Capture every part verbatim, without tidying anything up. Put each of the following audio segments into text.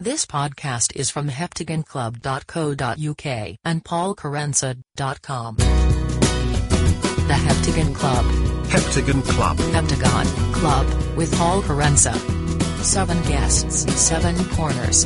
This podcast is from heptagon club dot co dot uk and paul kerensa dot com. The Heptagon Club. Heptagon Club. Heptagon Club, with Paul Kerensa. Seven guests, seven corners.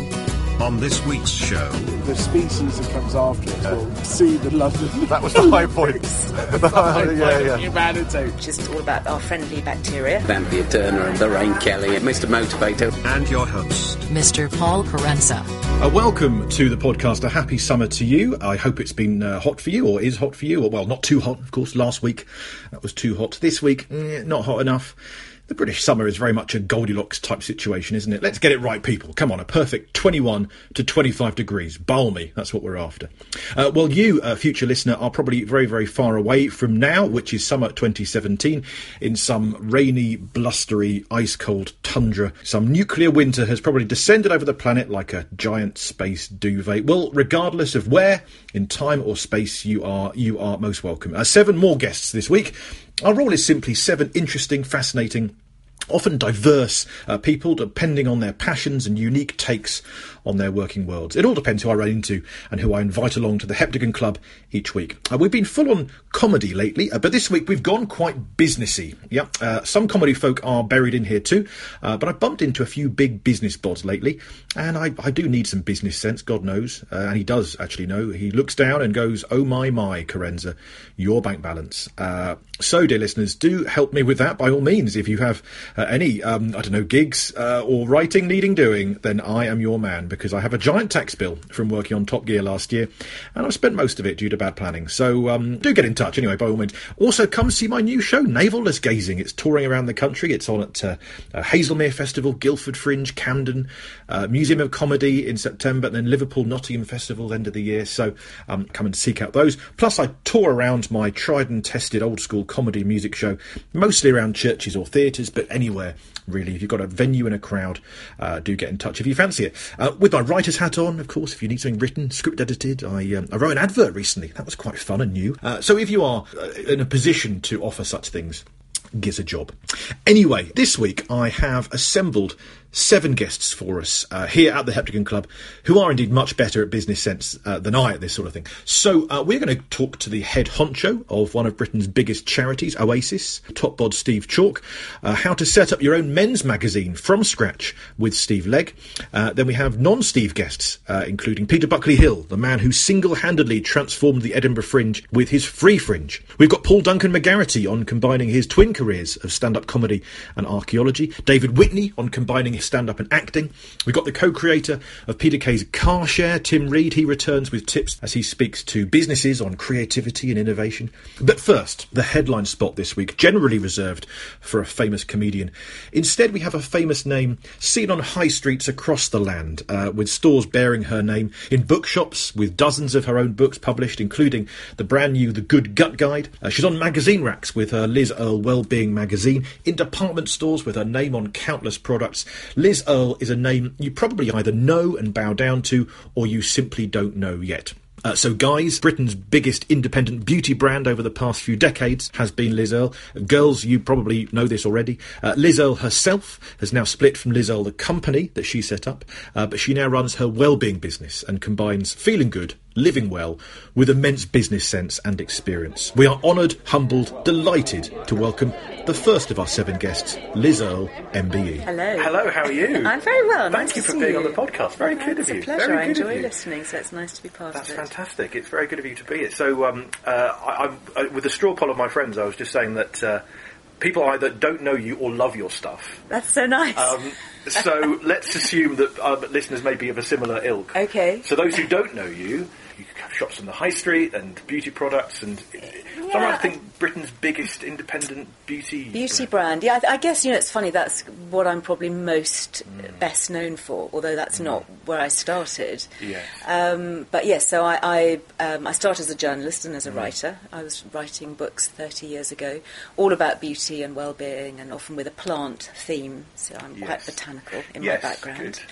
On this week's show, the species that comes after us will see the London. That was the high point. the high point yeah, of yeah. humanity. Which is all about our friendly bacteria. Vampire Turner and Lorraine Kelly and Mister Motivator. And your host, Mister Paul Kerensa. Uh, welcome to the podcast. A happy summer to you. I hope it's been uh, hot for you, or is hot for you. Or, well, not too hot, of course. Last week, that was too hot. This week, eh, not hot enough. The British summer is very much a Goldilocks type situation, isn't it? Let's get it right, people. Come on, a perfect twenty-one to twenty-five degrees. Balmy, that's what we're after. Uh, well, you, uh, future listener, are probably very, very far away from now, which is summer twenty seventeen, in some rainy, blustery, ice-cold tundra. Some nuclear winter has probably descended over the planet like a giant space duvet. Well, regardless of where, in time or space, you are, you are most welcome. Uh, seven more guests this week. Our role is simply seven interesting, fascinating, often diverse uh, people, depending on their passions and unique takes on their working worlds. It all depends who I run into and who I invite along to the Heptagon Club each week. Uh, we've been full on comedy lately, uh, but this week we've gone quite businessy. Yeah, uh, some comedy folk are buried in here too, uh, but I bumped into a few big business bods lately, and I, I do need some business sense, God knows, uh, and he does actually know. He looks down and goes, "Oh my, my, Kerensa, your bank balance." Uh, so, dear listeners, do help me with that by all means. If you have uh, any, um, I don't know, gigs uh, or writing needing doing, then I am your man, because I have a giant tax bill from working on Top Gear last year, and I've spent most of it due to bad planning. So um, do get in touch anyway, by all means. Also, come see my new show, Navelless Gazing. It's touring around the country. It's on at uh, uh, Hazelmere Festival, Guildford Fringe, Camden, uh, Museum of Comedy in September, and then Liverpool Nottingham Festival end of the year. So um, come and seek out those. Plus, I tour around my tried and tested old school comedy music show, mostly around churches or theatres, but anywhere really. If you've got a venue and a crowd, uh, do get in touch if you fancy it. Uh, with my writer's hat on, of course, if you need something written, script edited. I, um, I wrote an advert recently. That was quite fun and new. Uh, so if you are uh, in a position to offer such things, give us a job. Anyway, this week I have assembled seven guests for us uh, here at the Heptagon Club, who are indeed much better at business sense uh, than I at this sort of thing. So uh, we're going to talk to the head honcho of one of Britain's biggest charities, Oasis, top bod Steve Chalk, uh, how to set up your own men's magazine from scratch with Steve Legg. Uh, then we have non-Steve guests, uh, including Peter Buckley Hill, the man who single-handedly transformed the Edinburgh Fringe with his Free Fringe. We've got Paul Duncan McGarrity on combining his twin careers of stand-up comedy and archaeology. David Whitney on combining stand-up and acting. We've got the co-creator of Peter Kay's Car Share, Tim Reed. He returns with tips as he speaks to businesses on creativity and innovation. But first, the headline spot this week, generally reserved for a famous comedian. Instead, we have a famous name seen on high streets across the land, uh, with stores bearing her name, in bookshops with dozens of her own books published, including the brand new The Good Gut Guide. Uh, she's on magazine racks with her Liz Earle Wellbeing magazine, in department stores with her name on countless products. Liz Earle is a name you probably either know and bow down to, or you simply don't know yet. Uh, so Guys, Britain's biggest independent beauty brand over the past few decades, has been Liz Earle. Girls, you probably know this already. Uh, Liz Earle herself has now split from Liz Earle, the company that she set up, uh, but she now runs her wellbeing business and combines feeling good, living well, with immense business sense and experience. We are honoured, humbled, delighted to welcome the first of our seven guests, Liz Earle, M B E. Hello. Hello, how are you? I'm very well. Thank Nice you to for see being you. on the podcast. Very No, good it's of you. a pleasure. Very I good enjoy of you. listening, so it's nice to be part That's of it. fantastic. It's very good of you to be here. So, um, uh, I, I'm, I, with the straw poll of my friends, I was just saying that uh, people either don't know you or love your stuff. That's so nice. Um, so let's assume that uh, listeners may be of a similar ilk. Okay. So those who don't know you, you have shops on the high street and beauty products, and Yeah, somehow I think Britain's biggest independent beauty Beauty brand. brand. Yeah, I, th- I guess, you know, it's funny, that's what I'm probably most Mm. best known for, although that's not where I started. Yes. Um, but yes, so I I, um, I started as a journalist and as Mm. a writer. I was writing books thirty years ago, all about beauty and well-being, and often with a plant theme, so I'm quite Yes. botanical in Yes, my background. good.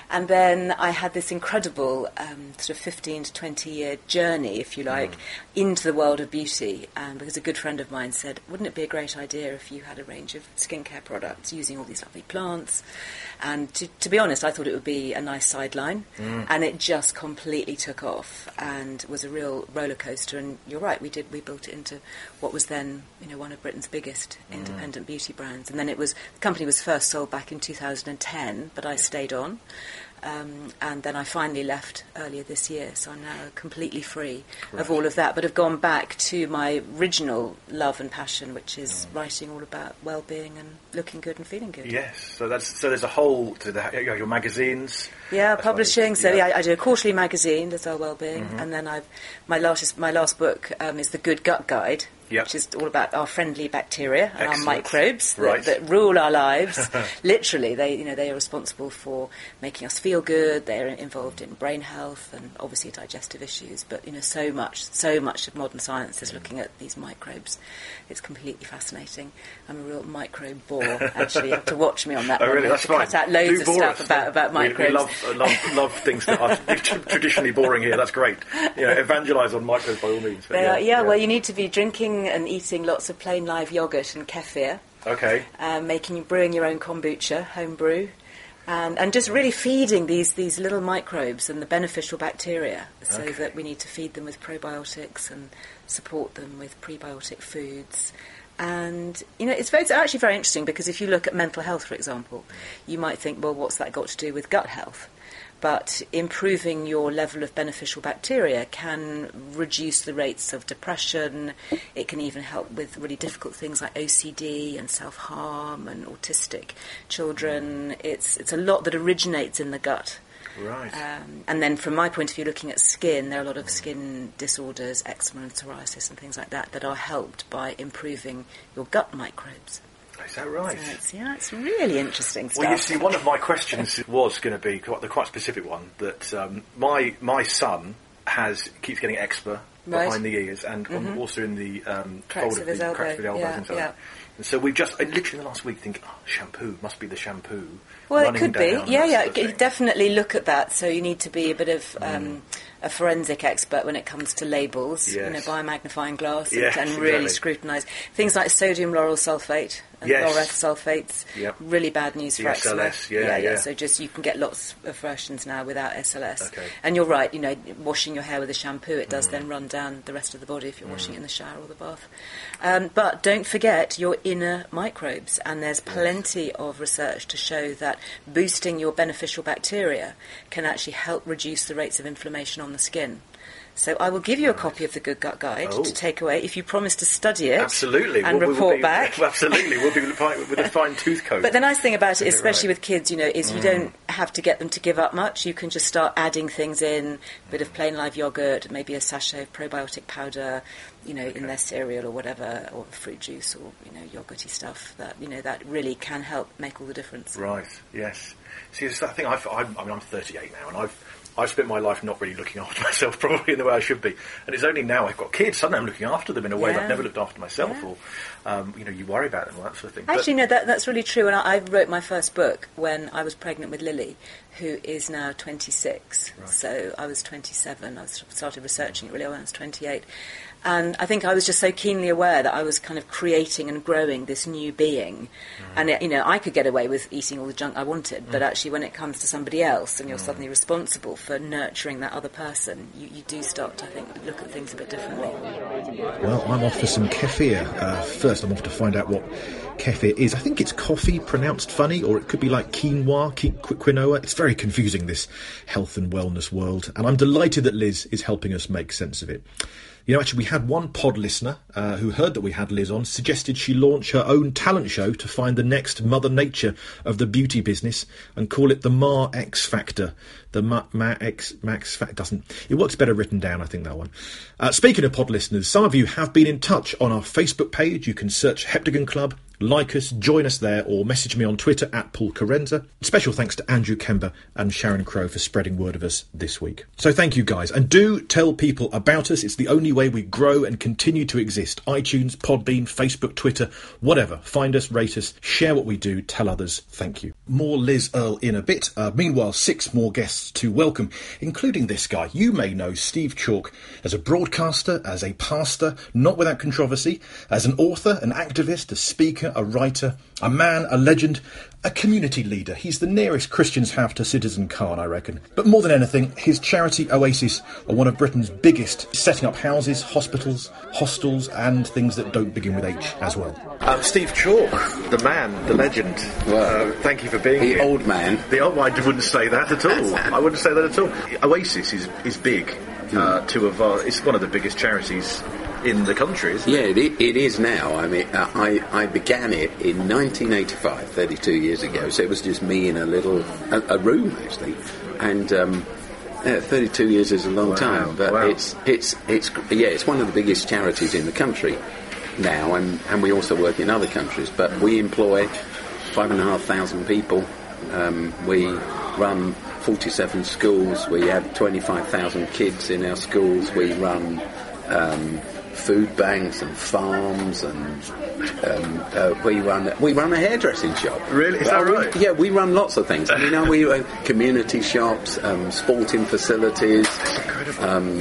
And then I had this incredible um, sort of fifteen to twenty year journey, if you like, mm. into the world of beauty. Um, because a good friend of mine said, wouldn't it be a great idea if you had a range of skincare products using all these lovely plants? And to, to be honest, I thought it would be a nice sideline. Mm. And it just completely took off and was a real roller coaster. And you're right, we did we built it into what was then, you know, one of Britain's biggest mm. independent beauty brands. And then it was, the company was first sold back in two thousand ten, but I stayed on. Um, and then I finally left earlier this year, so I'm now completely free right. of all of that, but have gone back to my original love and passion, which is mm. writing all about well-being and looking good and feeling good. Yes, so that's so there's a whole to the, you know, your magazines. Yeah, publishing. So yeah, I, I do a quarterly magazine, that's our well-being, mm-hmm. and then I've my last my last book um, is the Good Gut Guide. Yep. Which is all about our friendly bacteria and Excellent. Our microbes right. that, that rule our lives. Literally, they you know they are responsible for making us feel good. They're involved in brain health and obviously digestive issues. But you know, so much, so much of modern science is looking at these microbes. It's completely fascinating. I'm a real microbe bore. Actually, you have to watch me on that. Oh, one. really? That's fine. Cut out loads Do of bore stuff us. about about microbes. We, we love, uh, love love things that are traditionally boring here. That's great. Yeah, evangelise on microbes by all means. But, yeah, are, yeah, yeah, well, you need to be drinking and eating lots of plain live yogurt and kefir. Okay. Um, making, brewing your own kombucha, home brew, and and just really feeding these these little microbes and the beneficial bacteria. So okay. that we need to feed them with probiotics and support them with prebiotic foods. And, you know, it's, very, it's actually very interesting because if you look at mental health, for example, you might think, well, what's that got to do with gut health? But improving your level of beneficial bacteria can reduce the rates of depression. It can even help with really difficult things like O C D and self-harm and autistic children. It's, it's a lot that originates in the gut. Right. Um, and then from my point of view, looking at skin, there are a lot of skin disorders, eczema and psoriasis and things like that, that are helped by improving your gut microbes. Is that right? So it's, yeah, it's really interesting stuff. Well, you see, one of my questions was going to be quite, the quite specific one, that um, my my son has keeps getting eczema right. behind the ears and mm-hmm. on, also in the um, cracks fold of his the, elbow. cracks of the elbows yeah, and so yeah. on. And so we've just, literally in the last week, think, oh, shampoo, must be the shampoo. Well, it could be. Yeah, yeah. Sort of definitely look at that. So you need to be a bit of um, mm. a forensic expert when it comes to labels. Yes. You know, buy a magnifying glass yes, and, and really exactly. scrutinise things like sodium lauryl sulfate and yes. laureth sulfates. Yep. Really bad news for the eczema. S L S, yeah, yeah, yeah, yeah. So just you can get lots of versions now without S L S. Okay. And you're right. You know, washing your hair with a shampoo, it does mm. then run down the rest of the body if you're mm. washing it in the shower or the bath. Um, but don't forget your inner microbes, and there's plenty yes. of research to show that boosting your beneficial bacteria can actually help reduce the rates of inflammation on the skin. So I will give you a copy of the Good Gut Guide oh. to take away if you promise to study it. Absolutely. And we'll, report we'll be, back. Absolutely. We'll be with a fine tooth comb. But the nice thing about it, especially right. with kids, you know, is mm. you don't have to get them to give up much. You can just start adding things in, a bit of plain live yogurt, maybe a sachet of probiotic powder, you know, okay. in their cereal or whatever, or fruit juice or, you know, yogurty stuff. That, you know, that really can help make all the difference. Right, yes. See, it's that thing, I've, I'm, I mean, I'm thirty-eight now, and I've I've spent my life not really looking after myself, probably in the way I should be. And it's only now I've got kids, suddenly I'm looking after them in a way yeah. that I've never looked after myself, yeah. or, um, you know, you worry about them and that sort of thing. Actually, but, no, that, that's really true. And I, I wrote my first book when I was pregnant with Lily, who is now twenty-six. Right. So I was twenty-seven. I started researching it really when I was twenty-eight. And I think I was just so keenly aware that I was kind of creating and growing this new being. Mm. And, it, you know, I could get away with eating all the junk I wanted, mm. but actually when it comes to somebody else and you're mm. suddenly responsible for nurturing that other person, you, you do start to, I think, look at things a bit differently. Well, I'm off for some kefir. Uh, first, I'm off to find out what kefir is. I think it's coffee pronounced funny, or it could be like quinoa, quinoa. It's very confusing, this health and wellness world, and I'm delighted that Liz is helping us make sense of it. You know, actually, we had one pod listener uh, who heard that we had Liz on, suggested she launch her own talent show to find the next Mother Nature of the beauty business and call it the Ma X Factor. The Ma, Ma X Max Factor doesn't. It works better written down, I think, that one. Uh, speaking of pod listeners, some of you have been in touch on our Facebook page. You can search Heptagon Club, like us, join us there, or message me on Twitter at Paul Carenza. Special thanks to Andrew Kember and Sharon Crow for spreading word of us this week. So thank you, guys, and do tell people about us. It's the only way we grow and continue to exist. iTunes, Podbean, Facebook, Twitter, whatever. Find us, rate us, share what we do, tell others. Thank you. More Liz Earle in a bit. Uh, meanwhile, six more guests to welcome, including this guy. You may know Steve Chalke as a broadcaster, as a pastor, not without controversy, as an author, an activist, a speaker, a writer, a man, a legend, a community leader. He's the nearest Christians have to Citizen Khan, I reckon. But more than anything, his charity Oasis are one of Britain's biggest, setting up houses, hospitals, hostels, and things that don't begin with H as well. Um, Steve Chalke, the man, the legend. Well, uh, thank you for being the here. old man. The old I wouldn't say that at all. I wouldn't say that at all. Oasis is is big. Uh, to a var- it's one of the biggest charities in the country, isn't yeah, it? it, it is now. I mean, uh, I, I began it in nineteen eighty-five, thirty-two years ago, so it was just me in a little, a, a room, actually, and um, yeah, thirty-two years is a long Wow, time, but wow. it's, it's, it's, yeah, it's one of the biggest charities in the country now, and, and we also work in other countries, but we employ five and a half thousand people. Um, we run forty-seven schools. We have twenty-five thousand kids in our schools. We run um, food banks and farms, and um, uh, we run we run a hairdressing shop. Really? Is that Well, we- right? Yeah, we run lots of things. You know, we run community shops, um, sporting facilities, um,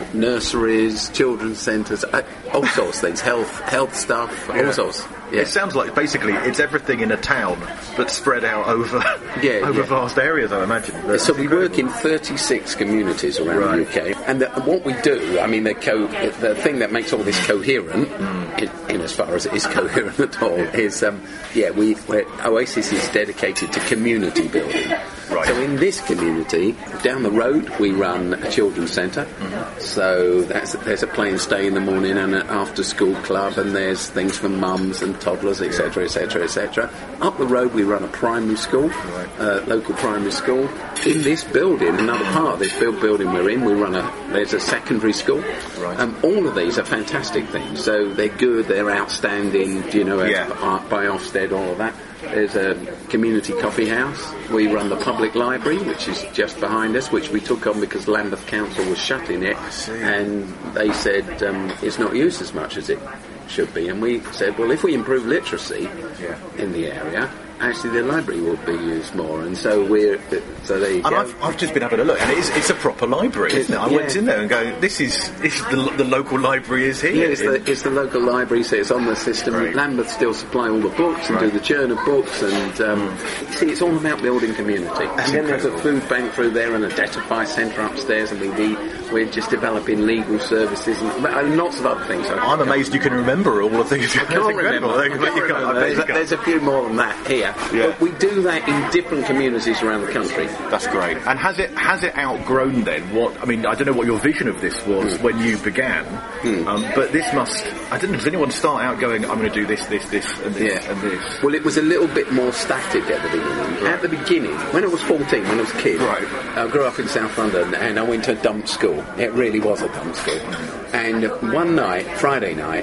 nurseries, children's centres, uh, all sorts of things, health health stuff, Yeah. all sorts. Yeah. It sounds like basically it's everything in a town, but spread out over Yeah, over yeah. vast areas, I imagine. That's So we incredible. work in thirty-six communities around Right. the U K, and the, what we do, I mean, the, co- the thing that makes all this coherent, in, in as far as it is coherent at all, is um, yeah, we we're, Oasis is dedicated to community building. Right. So in this community, down the road, we run a children's centre. Mm-hmm. So that's, there's a play and stay in the morning and an after-school club, and there's things for mums and toddlers, et cetera, et cetera, et cetera. Up the road, we run a primary school, uh, local primary school. In this building, another part of this build building we're in, we run a there's a secondary school. Right. Um, all of these are fantastic things. So they're good, they're outstanding. You know, Yeah. Art by Ofsted, all of that. There's a community coffee house. We run the public library, which is just behind us, which we took on because Lambeth Council was shutting it, and they said um, it's not used as much as it should be. And we said, well, if we improve literacy Yeah. in the area, actually the library will be used more. And so we're so there you And go. I've, I've just been having a look, and it is, it's a proper library, isn't it? I Yeah. went in there and go, this is, this is the, the local library is here. Yeah, it's the, it's the local library, so it's on the system. Right. Lambeth still supply all the books and do Right. the churn of books, and um, see, it's all about building community. That's and then there's a incredible. food bank through there and a Detify centre upstairs, and we, we we're just developing legal services and, and lots of other things. I'm amazed you can remember all of these. I can't remember. I can't remember. There's, there's a few more than that here. Yeah. But we do that in different communities around the country. That's great. And has it has it outgrown then? What I mean, I don't know what your vision of this was Hmm. when you began, um, but this must. I don't know. Does anyone start out going, "I'm going to do this, this, this, and this, Yeah. and this"? Well, it was a little bit more static at the beginning. At the beginning, when I was fourteen, when I was a kid, Right. I grew up in South London, and I went to a dump school. It really was a dump school. And one night, Friday night,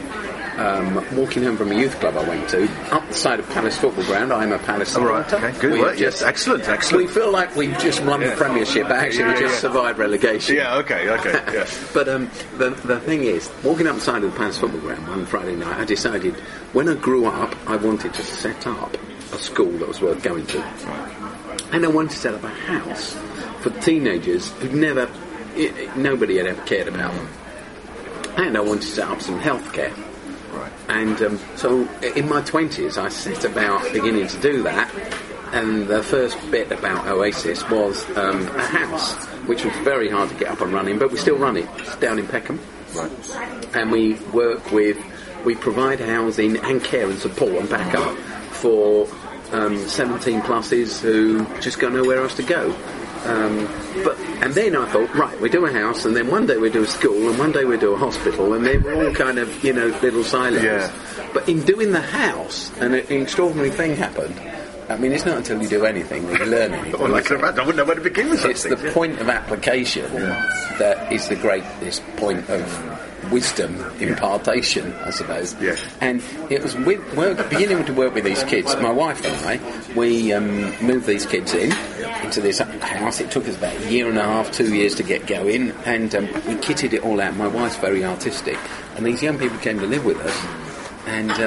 um, walking home from a youth club I went to, up the side of Palace Football Ground. I'm a Palace Oh, right. supporter. Okay. Good We work. just- Yes. Excellent. We Excellent. feel like we've just won Yeah. the Premiership, but actually Yeah, we just yeah. survived relegation. Yeah. Okay. Okay. Yeah. But um, the, the thing is, walking up the side of the Palace Football Ground one Friday night, I decided when I grew up, I wanted to set up a school that was worth going to. And I wanted to set up a house for teenagers who'd never, i i- nobody had ever cared about them. And I wanted to set up some healthcare. Right. And um, so in my twenties, I set about beginning to do that. And the first bit about Oasis was um, a house, which was very hard to get up and running, but we still run it. It's down in Peckham. Right. And we work with, we provide housing and care and support and backup for um, seventeen pluses who just got nowhere else to go. Um, but and then I thought, right, we do a house, and then one day we do a school, and one day we do a hospital, and they were all kind of, you know, little silos. Yeah. But in doing the house, an, an extraordinary thing happened. I mean, it's not until you do anything that you learn anything. Well, I can imagine. I wouldn't know where to begin with It's the something. point of application that is the greatest point of wisdom impartation, I suppose. Yes. And it was with work, beginning to work with these kids. My wife and I, we um, moved these kids in into this house. It took us about a year and a half, two years to get going, and um, we kitted it all out. My wife's very artistic, and these young people came to live with us. And um,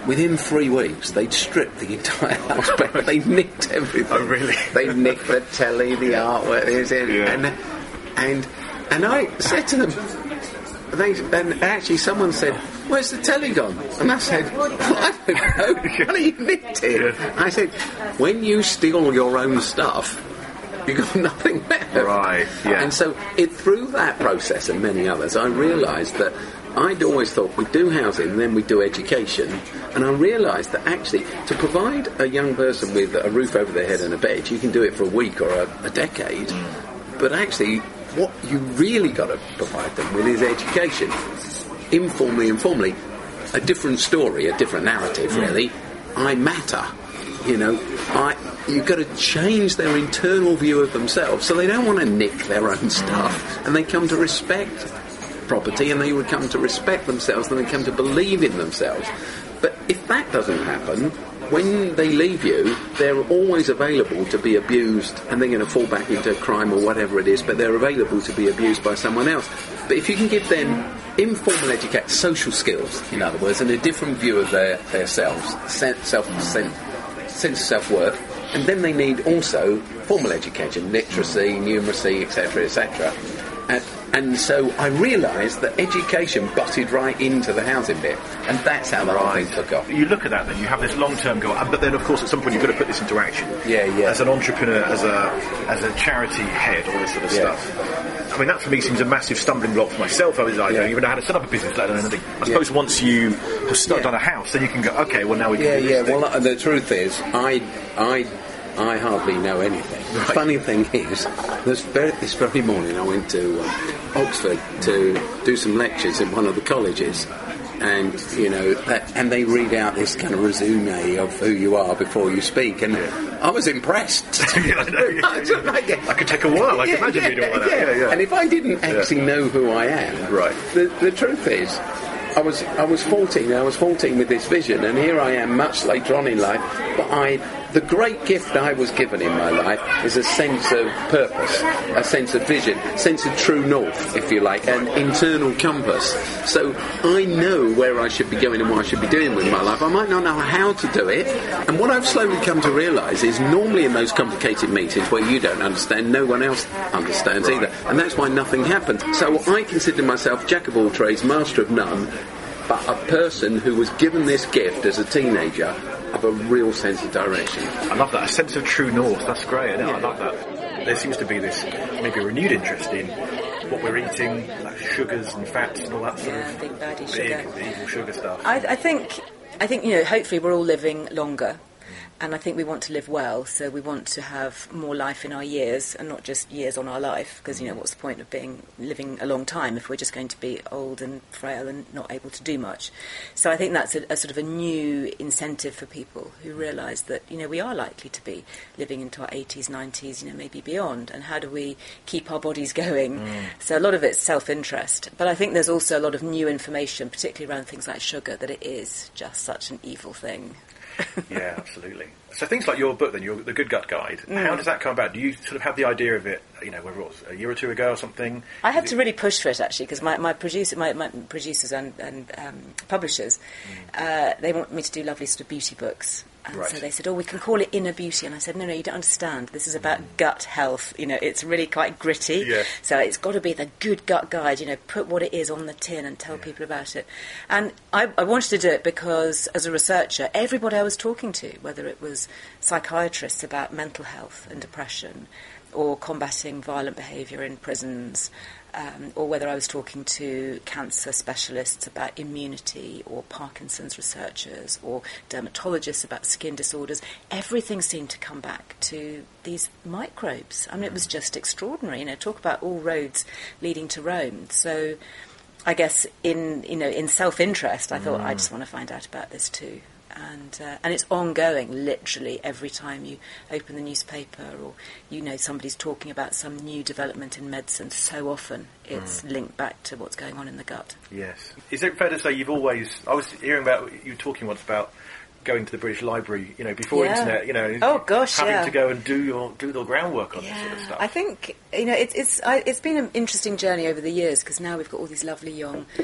within three weeks, they'd stripped the entire house back. They nicked everything. Oh, really? They nicked the telly, the artwork, Yeah. and and and I said to them, they, and actually someone said, "Where's the telly gone?" And I said, well, "I don't know. How you nicked it?" Yeah. I said, "When you steal your own stuff, you got nothing better." Right, yeah. And so it through that process and many others, I realised that I'd always thought we'd do housing and then we'd do education, and I realised that actually to provide a young person with a roof over their head and a bed, you can do it for a week or a, a decade, but actually what you really got to provide them with is education. Informally and formally, a different story, a different narrative really. I matter. You know, I, you've got to change their internal view of themselves so they don't want to nick their own stuff, and they come to respect property, and they would come to respect themselves, and they come to believe in themselves. But if that doesn't happen, when they leave you, they're always available to be abused, and they're going to fall back into crime or whatever it is, but they're available to be abused by someone else. But if you can give them informal education, social skills, in other words, and a different view of their, their selves, self, self, sense of self-worth, and then they need also formal education, literacy, numeracy, et cetera, et cetera. And, and so I realised that education butted right into the housing bit, and that's how the whole thing took off. You look at that, then you have this long-term goal, but then of course at some point you've got to put this into action. Yeah, yeah. As an entrepreneur, as a as a charity head, all this sort of Yeah. stuff. I mean, that for me seems a massive stumbling block for myself. I was like, I Yeah. don't even know how to set up a business, let alone anything. I suppose once you have started Yeah. on a house, then you can go, okay, well now we can Yeah, do this yeah. thing. Well, uh, the truth is, I, I, I hardly know anything. Right. Funny thing is, this very, this very morning I went to um, Oxford to do some lectures in one of the colleges, and you know, that, and they read out this kind of resume of who you are before you speak, and I was impressed. Yeah, I know, yeah, yeah, yeah. That could take a while. I can imagine reading all that. Yeah, yeah. And if I didn't actually know who I am, Right. The, the truth is, I was I was fourteen. I was fourteen with this vision, and here I am, much later on in life. But I, the great gift I was given in my life is a sense of purpose, a sense of vision, sense of true north, if you like, an internal compass. So I know where I should be going and what I should be doing with my life. I might not know how to do it, and what I've slowly come to realise is normally in those complicated meetings where you don't understand, no one else understands either, and that's why nothing happens. So I consider myself jack of all trades, master of none, but a person who was given this gift as a teenager of a real sense of direction. I love that, a sense of true north. That's great. I, know, I love that. There seems to be this maybe renewed interest in what we're eating, like sugars and fats and all that sort Yeah, of big baddie big, sugar. evil sugar stuff. I, I think, I think you know. Hopefully, we're all living longer, and I think we want to live well. So we want to have more life in our years, and not just years on our life. Because you know, what's the point of being living a long time if we're just going to be old and frail and not able to do much? So I think that's a, a sort of a new incentive for people who realise that you know we are likely to be living into our eighties, nineties, you know, maybe beyond. And how do we keep our bodies going? Mm. So a lot of it's self-interest, but I think there's also a lot of new information, particularly around things like sugar, that it is just such an evil thing. Yeah, absolutely. So things like your book, then, your, The Good Gut Guide, mm. how does that come about? Do you sort of have the idea of it, you know, whether it was a year or two ago or something? I had Is to it... really push for it, actually, because my, my, producer, my, my producers and, and um, publishers, mm. uh, they want me to do lovely sort of beauty books. And right. so they said, oh, we can call it Inner Beauty. And I said, no, no, you don't understand. This is about mm. gut health. You know, it's really quite gritty. Yeah. So it's got to be the Good Gut Guide, you know, put what it is on the tin and tell yeah. people about it. And I, I wanted to do it because, as a researcher, everybody I was talking to, whether it was psychiatrists about mental health and depression, or combating violent behaviour in prisons, Um, or whether I was talking to cancer specialists about immunity, or Parkinson's researchers, or dermatologists about skin disorders, everything seemed to come back to these microbes. I mean, it was just extraordinary. You know, talk about all roads leading to Rome. So, I guess in you know in self-interest, I thought mm. I just want to find out about this too. And uh, and it's ongoing, literally every time you open the newspaper or you know somebody's talking about some new development in medicine. So often it's mm. linked back to what's going on in the gut. Yes. Is it fair to say you've always? I was hearing about you talking once about going to the British Library, you know, before yeah. internet, you know, oh gosh, having yeah. to go and do your do the groundwork on yeah. this sort of stuff. I think you know it's it's I, it's been an interesting journey over the years because now we've got all these lovely young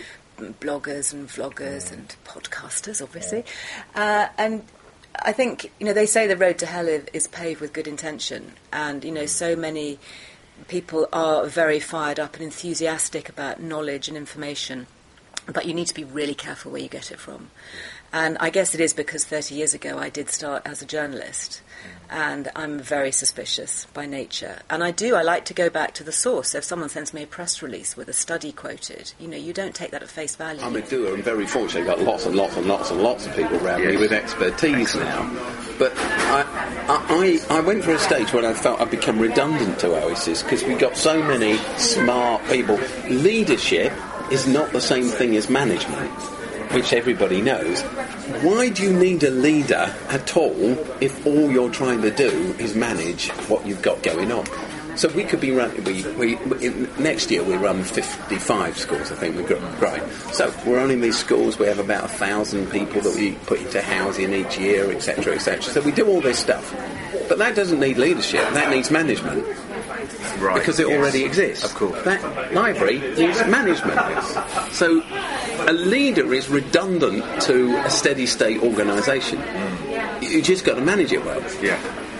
bloggers and vloggers mm. and podcasters, obviously. Yeah. Uh, and I think, you know, they say the road to hell is paved with good intention. And, you know, so many people are very fired up and enthusiastic about knowledge and information. But you need to be really careful where you get it from. And I guess it is because thirty years ago I did start as a journalist, and I'm very suspicious by nature. And I do, I like to go back to the source. So if someone sends me a press release with a study quoted, you know, you don't take that at face value. I'm a doer. I'm very fortunate. I've got lots and lots and lots and lots of people around yes. me with expertise now. But I, I, I went through a stage where I felt I'd become redundant to Oasis because we got so many smart people. Leadership is not the same thing as management, which everybody knows. Why do you need a leader at all if all you're trying to do is manage what you've got going on? So we could be running, we, we, in, next year we run fifty-five schools, I think, we're growing. So we're running these schools, we have about a thousand people that we put into housing each year, et cetera, et cetera. So we do all this stuff. But that doesn't need leadership, that needs management. Right, because it yes. already exists. Of course. That library needs management. So a leader is redundant to a steady state organisation. Mm. You just got to manage it well. Yeah.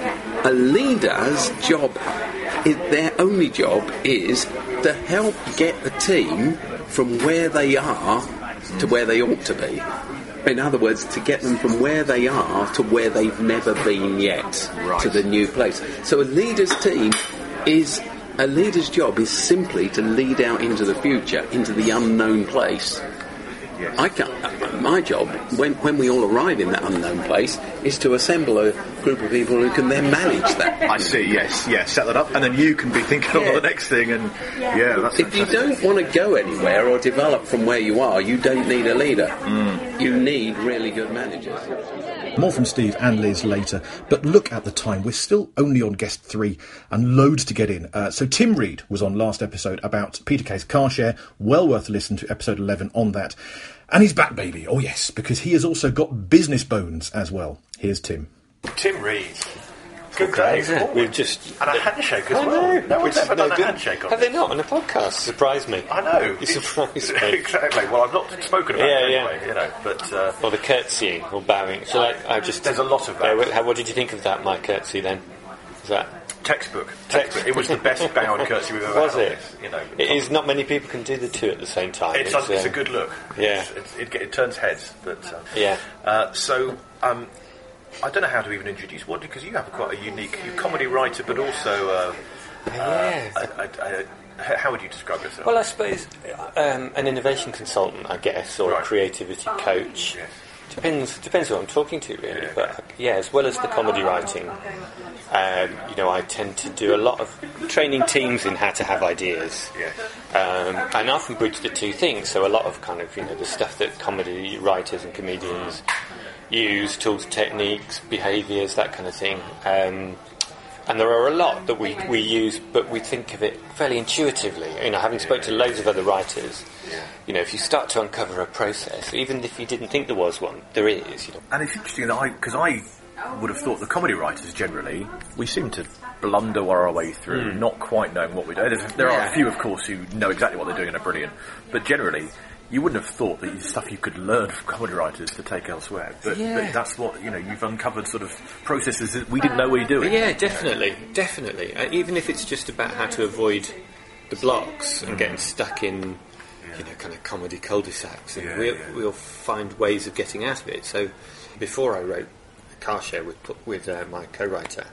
A leader's job, is, their only job is to help get the team from where they are mm. to where they ought to be. In other words, to get them from where they are to where they've never been yet, right. to the new place. So a leader's team is a leader's job is simply to lead out into the future, into the unknown place. Yes. I can't, my job, when when we all arrive in that unknown place, is to assemble a group of people who can then manage that. I see. Yes, yes. Set that up, and then you can be thinking yeah. of the next thing. And yeah, yeah that's if you don't want to go anywhere or develop from where you are, you don't need a leader. Mm. You need really good managers. More from Steve and Liz later, but look at the time. We're still only on guest three and loads to get in. Uh, so Tim Reed was on last episode about Peter Kay's car share. Well worth a listen to episode eleven on that. And he's back, baby. Oh, yes, because he has also got business bones as well. Here's Tim. Tim Reed. Good day. Yeah, we've just... And a handshake as well. No one's ever done a handshake on Have they not on a podcast? Surprised me. I know. You surprised me. Exactly. Well, I've not spoken about yeah, it yeah. anyway, you know, but... Uh, or the curtsying, or bowing. So like, I just... There's a lot of that. Uh, how, what did you think of that, my curtsy, then? Was that... Textbook. Textbook. It was the best bow and curtsy we've ever was had. Was it? This, you know, it is not many people can do the two at the same time. It's, it's, a, it's uh, a good look. Yeah. It's, it's, it, it turns heads. But uh, yeah. Uh, so um, I don't know how to even introduce what because you have quite a unique you're a comedy writer, but also uh, yeah. uh, a, a, a, how would you describe yourself? Well, I suppose um, an innovation consultant, I guess, or right. a creativity coach. Yes. Depends depends who I'm talking to, really. Yeah. But yeah, as well as the comedy writing, um, you know, I tend to do a lot of training teams in how to have ideas, yes. um, and I often bridge the two things. So a lot of kind of you know the stuff that comedy writers and comedians use, tools, techniques, behaviours, that kind of thing. Um, and there are a lot that we, we use, but we think of it fairly intuitively. You know, having spoke to loads of other writers, you know, if you start to uncover a process, even if you didn't think there was one, there is. You know. And it's interesting that I, because I would have thought the comedy writers generally, we seem to blunder our way through, mm. not quite knowing what we do. There's, there yeah. are a few, of course, who know exactly what they're doing and are brilliant, but generally, you wouldn't have thought that it's stuff you could learn from comedy writers to take elsewhere. But, yeah. but that's what, you know, you've uncovered sort of processes that we didn't know we were doing. Yeah, definitely, you know? definitely. Uh, even if it's just about how to avoid the blocks and mm. getting stuck in, you know, kind of comedy cul-de-sacs. And yeah, we'll, yeah. we'll find ways of getting out of it. So before I wrote Car Share with, with uh, my co-writer,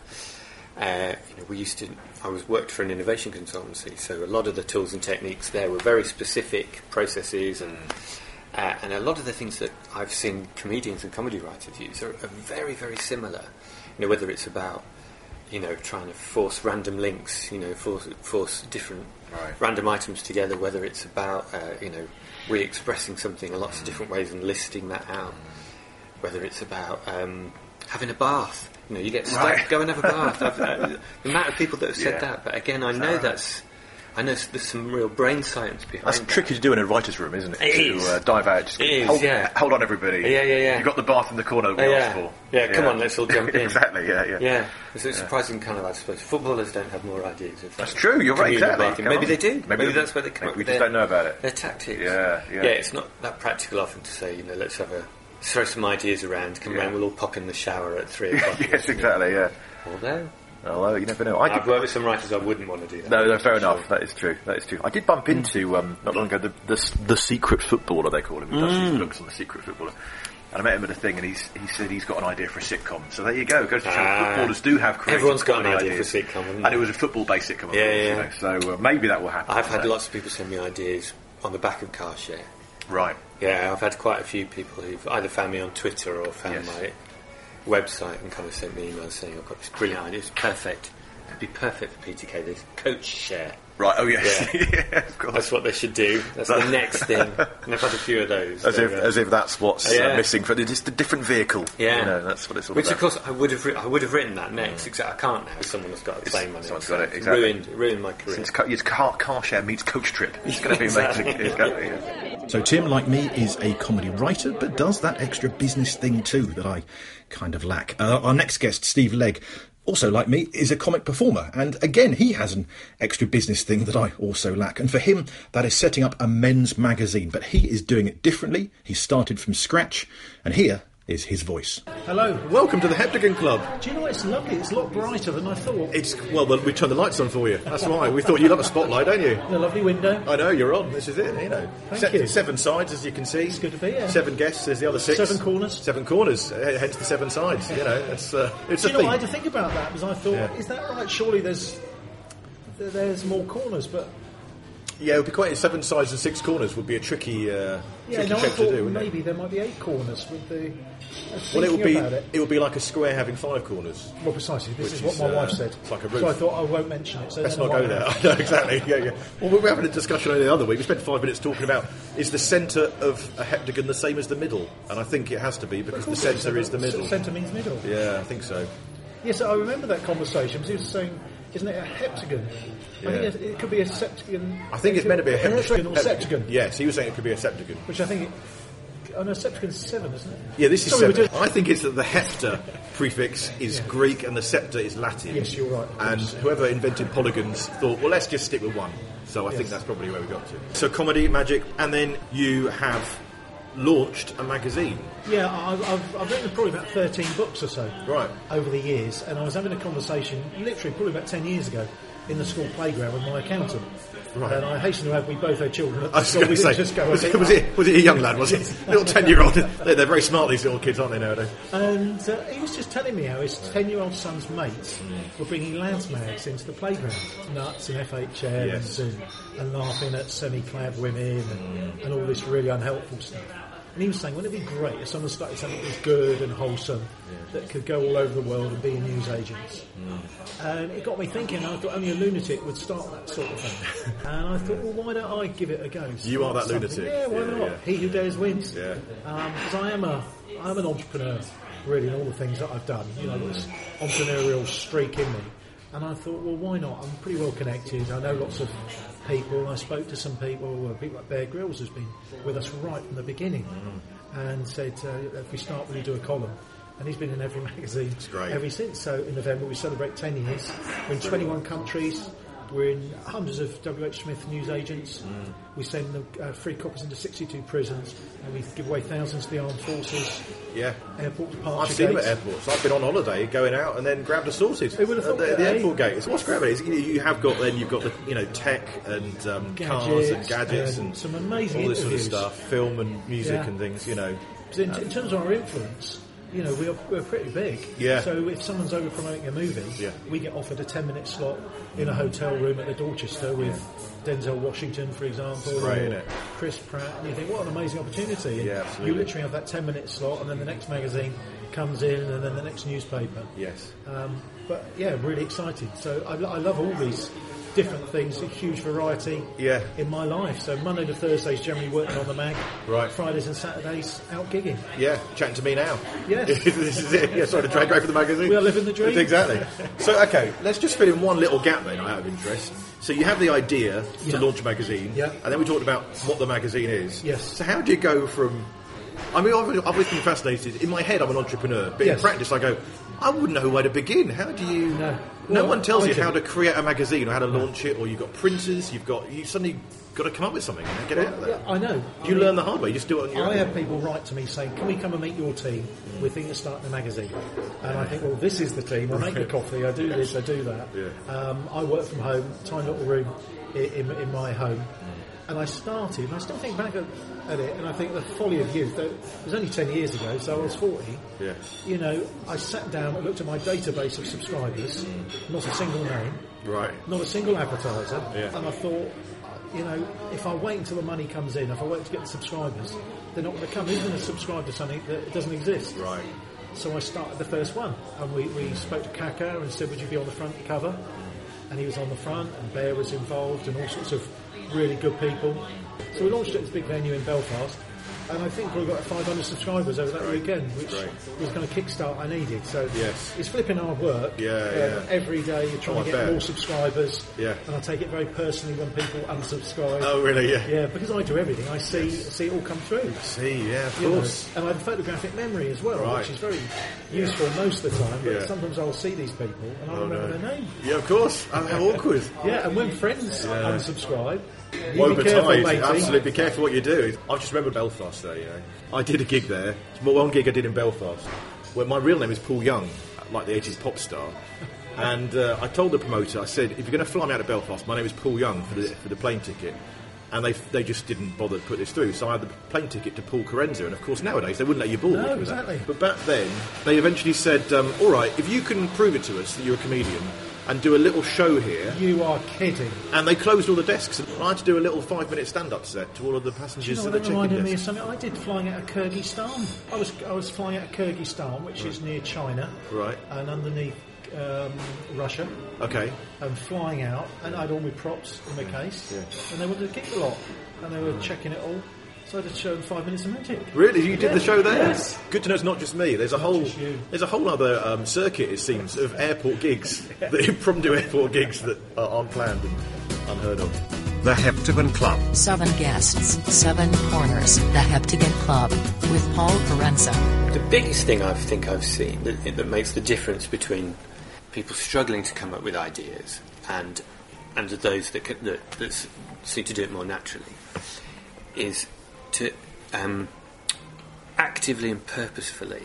Uh, you know, we used to. I was worked for an innovation consultancy, so a lot of the tools and techniques there were very specific processes, and uh, and a lot of the things that I've seen comedians and comedy writers use are, are very, very similar. You know, whether it's about you know trying to force random links, you know, force force different right. random items together, whether it's about uh, you know re-expressing something in lots mm. of different ways and listing that out, mm. whether it's about um, having a bath. You know, you get stuck, right. go and have a bath. I've, uh, the amount of people that have said yeah. that, but again, I know right. that's, I know there's some real brain science behind That's that. tricky to do in a writer's room, isn't it? It to is. Uh, dive out. Just It is, hold, yeah. hold on, everybody. Yeah, yeah, yeah. You've got the bath in the corner that Oh, we yeah. asked for. Yeah, come on, let's all jump in. Exactly, yeah, yeah. Yeah, it's a surprising kind of, I suppose. Footballers don't have more ideas. Of That's true, you're right, community exactly. marketing. Come Maybe on. they do. Maybe Maybe, they- that's where they come maybe up we with just their, don't know about it. their tactics. Yeah, yeah. Yeah, it's not that practical often to say, you know, let's have a throw some ideas around, come Yeah. around, we'll all pop in the shower at three o'clock. Yes, exactly, yeah. Although, Although, you never know. I I've did, worked with some writers I wouldn't want to do that. no, no, fair enough. Sure. That is true. That is true. I did bump into, um, not long ago, the, the the secret footballer, they call him. He does Mm. these books on the secret footballer. And I met him at a thing, and he's, he said he's got an idea for a sitcom. So there you go. Goes to show Ah. footballers do have creative Everyone's got an comedy idea for a ideas. sitcom, haven't And they? it was a football-based sitcom, of Yeah, course, yeah, you know. So uh, maybe that will happen. I've had So- lots of people send me ideas on the back of car share. Right. Yeah, I've had quite a few people who've either found me on Twitter or found Yes. my website and kind of sent me emails saying, I've got this brilliant idea, it's perfect. It'd be perfect for Peter Kay, this coach share. Right, oh yes. Yeah. yeah, of course. That's what they should do. That's the next thing. And I've had a few of those. As so, if, uh, as if that's what's Yeah. uh, missing for the, just a different vehicle. Yeah. You know, that's what it's all Which, about. of course, I would have ri- I would have written that next. Except I can't now. Someone's got a claim on it. someone's so got it, it's exactly. Ruined, ruined my career. It's, ca- it's car, car share meets coach trip. It's going to be amazing. Exactly. It's gonna be, yeah. So Tim, like me, is a comedy writer, but does that extra business thing too that I kind of lack. Uh, our next guest, Steve Legg, also like me, is a comic performer, and again he has an extra business thing that I also lack. And for him, that is setting up a men's magazine, but he is doing it differently. He started from scratch, and here is his voice. Hello. Welcome to the Heptagon Club. Do you know what? It's lovely. It's a lot brighter than I thought. It's well, well, we turned the lights on for you. That's why we thought you'd love a spotlight, don't you? A lovely window. I know you're on. This is it. You know, Thank Se- you. seven sides as you can see. It's good to be here. Seven guests. There's the other six. Seven corners. Seven corners. uh, Hence the seven sides. You know, it's uh, it's Do a you know, theme. I had to think about that because I thought, Yeah. is that right? Surely there's there's more corners, but Yeah, it would be quite. Seven sides and six corners would be a tricky, uh, yeah, tricky no, I shape to thought do, wouldn't maybe it? there might be eight corners with the. Well, it would be about it. it. would be like a square having five corners. Well, precisely. This which is what is, my uh, wife said. it's like a So roof. I thought I won't mention it. So Let's then not I go won't. there. I know, exactly. Yeah, yeah. Well, we were having a discussion only the other week. We spent five minutes talking about is the centre of a heptagon the same as the middle, and I think it has to be because the centre is the middle. Centre means middle. Yeah, I think so. Yes, I remember that conversation because he was saying, isn't it a heptagon? I Yeah. think it, it could be a septagon. I think it's meant to be a heptagon. or septagon. Yes, he was saying it could be a septagon. Which I think. It, oh no, septagon's seven, isn't it? Yeah, this is Sorry, we're seven. doing- I think it's that the hepta prefix is Greek and the sceptre is Latin. Yes, you're right. And whoever invented polygons thought, well, let's just stick with one. So I think Yes. that's probably where we got to. So comedy, magic, and then you have launched a magazine. Yeah, I've, I've, I've written probably about thirteen books or so Right. over the years, and I was having a conversation literally probably about ten years ago in the school playground with my accountant. Right. And I hasten to add we both had children at the I was school. going We to say, didn't just go was and it, was, it, was it a young lad, was it? Little ten-year-old. They're, they're very smart, these little kids, aren't they, nowadays? And uh, he was just telling me how his ten-year-old son's mates were bringing lads mags into the playground, nuts and F H M Yes. and, and laughing at semi-clad women and, and all this really unhelpful stuff. And he was saying, wouldn't it be great if someone started something that was good and wholesome that could go all over the world and be news agents? And it got me thinking, I thought only a lunatic would start that sort of thing. And I thought, well, why don't I give it a go? You are that Something. lunatic. Yeah, why Yeah, not? yeah. He who dares wins. Yeah. Because I am a, I'm an entrepreneur, really, in all the things that I've done. You know, this entrepreneurial streak in me. And I thought, well, why not? I'm pretty well connected. I know lots of people. I spoke to some people. Uh, people like Bear Grylls has been with us right from the beginning, and said, uh, if we start, will you do a column? And he's been in every magazine great. ever since. So in November we celebrate ten years. We're in twenty-one countries. We're in hundreds of W H Smith news agents. We send them uh, free copies into sixty-two prisons, and we give away thousands to the armed forces, Yeah. airport departure I've seen them at gates. airports. I've been on holiday, going out and then grabbed a sorted Who would have at the, thought the that, eh? airport gates. What's grabbing is you, you have got then you've got the you know tech and um, cars and Gadgets gadgets and and some amazing all this sort of interviews. stuff, film and music Yeah. and things. You know, So in, in terms of our influence, you know, we're, we're pretty big. Yeah. So if someone's over promoting a movie, Yeah. we get offered a ten-minute slot in a hotel room at the Dorchester with Denzel Washington, for example, It's great, or isn't it? Chris Pratt. And you think, what an amazing opportunity. And Yeah, absolutely. You literally have that ten-minute slot, and then the next magazine comes in, and then the next newspaper. yes. Um, but yeah, really excited. So I, lo- I love all these different things, a huge variety Yeah. in my life. So Monday to Thursdays generally working on the mag. Right. Fridays and Saturdays out gigging. Yeah, chatting to me now. Yes. This is it. Yeah, sorry to drag right for the magazine. We are living the dream. Exactly. So, okay, let's just fill in one little gap then, out of interest. So you have the idea to Yeah. launch a magazine, Yeah. and then we talked about what the magazine is. Yes. So how do you go from... I mean, I've, I've always been fascinated. In my head, I'm an entrepreneur, but Yes. in practice, I go, I wouldn't know where to begin. How do you... No. No Well, one tells I you can. how to create a magazine or how to launch it, or you've got printers, you've got... You suddenly got to come up with something and get out of there. Yeah, I know. Do I you mean, learn the hard way? You just do it on your I own? have people write to me saying, can we come and meet your team? We're thinking of starting a magazine. And I think, well, this is the team. I make the coffee, I do this, I do that. Yeah. Um, I work from home, tiny little room in, in, in my home. And I started, and I still think back at, at it, and I think the folly of youth. It was only ten years ago, so I was forty. Yeah. You know, I sat down and looked at my database of subscribers, not a single name, Right. not a single advertiser, Yeah. and I thought, you know, if I wait until the money comes in, if I wait to get the subscribers, they're not going to come. Who's going to subscribe to something that doesn't exist? Right. So I started the first one, and we, we spoke to Kaka and said, would you be on the front cover? And he was on the front, and Bear was involved, and all sorts of really good people. So we launched it at this big venue in Belfast, and I think we got five hundred subscribers over that weekend, which Great. was going to kickstart I needed. So Yes. it's flipping hard work. Yeah, Um, yeah. Every day you're trying Oh, I to get bet. more subscribers. Yeah. And I take it very personally when people unsubscribe. Oh, really? Yeah. Yeah, because I do everything. I see see it all come through. See, yeah, of You know, course. and I have photographic memory as well, Right. which is very useful most of the time. But Yeah. sometimes I'll see these people and I Oh, remember no. their name. Yeah, of course. Oh, how awkward. Yeah, and when friends unsubscribe, you Woe be careful, betide. matey. Absolutely, be careful what you do. I just remember Belfast there, you know. I did a gig there. It's one gig I did in Belfast, where my real name is Paul Young, like the eighties pop star. And uh, I told the promoter, I said, if you're going to fly me out to Belfast, my name is Paul Young for the, for the plane ticket. And they they just didn't bother to put this through. So I had the plane ticket to Paul Carenza, and of course nowadays they wouldn't let you board. No, with that. exactly. But back then, they eventually said, um, all right, if you can prove it to us that you're a comedian and do a little show here. You are kidding. And they closed all the desks, and I had to do a little five-minute stand-up set to all of the Do you passengers know at what the that check-in reminded me of desk. something I did flying out of Kyrgyzstan. I was I was flying out of Kyrgyzstan, which is near China, Right. and underneath um, Russia, Okay. and flying out, and I had all my props in my case, Yeah. and they wanted to kick a lot, and they were checking it all. So I had to show them five minutes of magic. Really, you did Yeah. the show there? Yes. Good to know it's not just me. There's a whole, just you. there's a whole other um, circuit, it seems, of airport gigs, that impromptu airport gigs that are unplanned and unheard of. The Heptagon Club. Seven guests, seven corners. The Heptagon Club with Paul Carenza. The biggest thing I think I've seen that, that makes the difference between people struggling to come up with ideas and and those that, can, that, that s- seem to do it more naturally is to um, actively and purposefully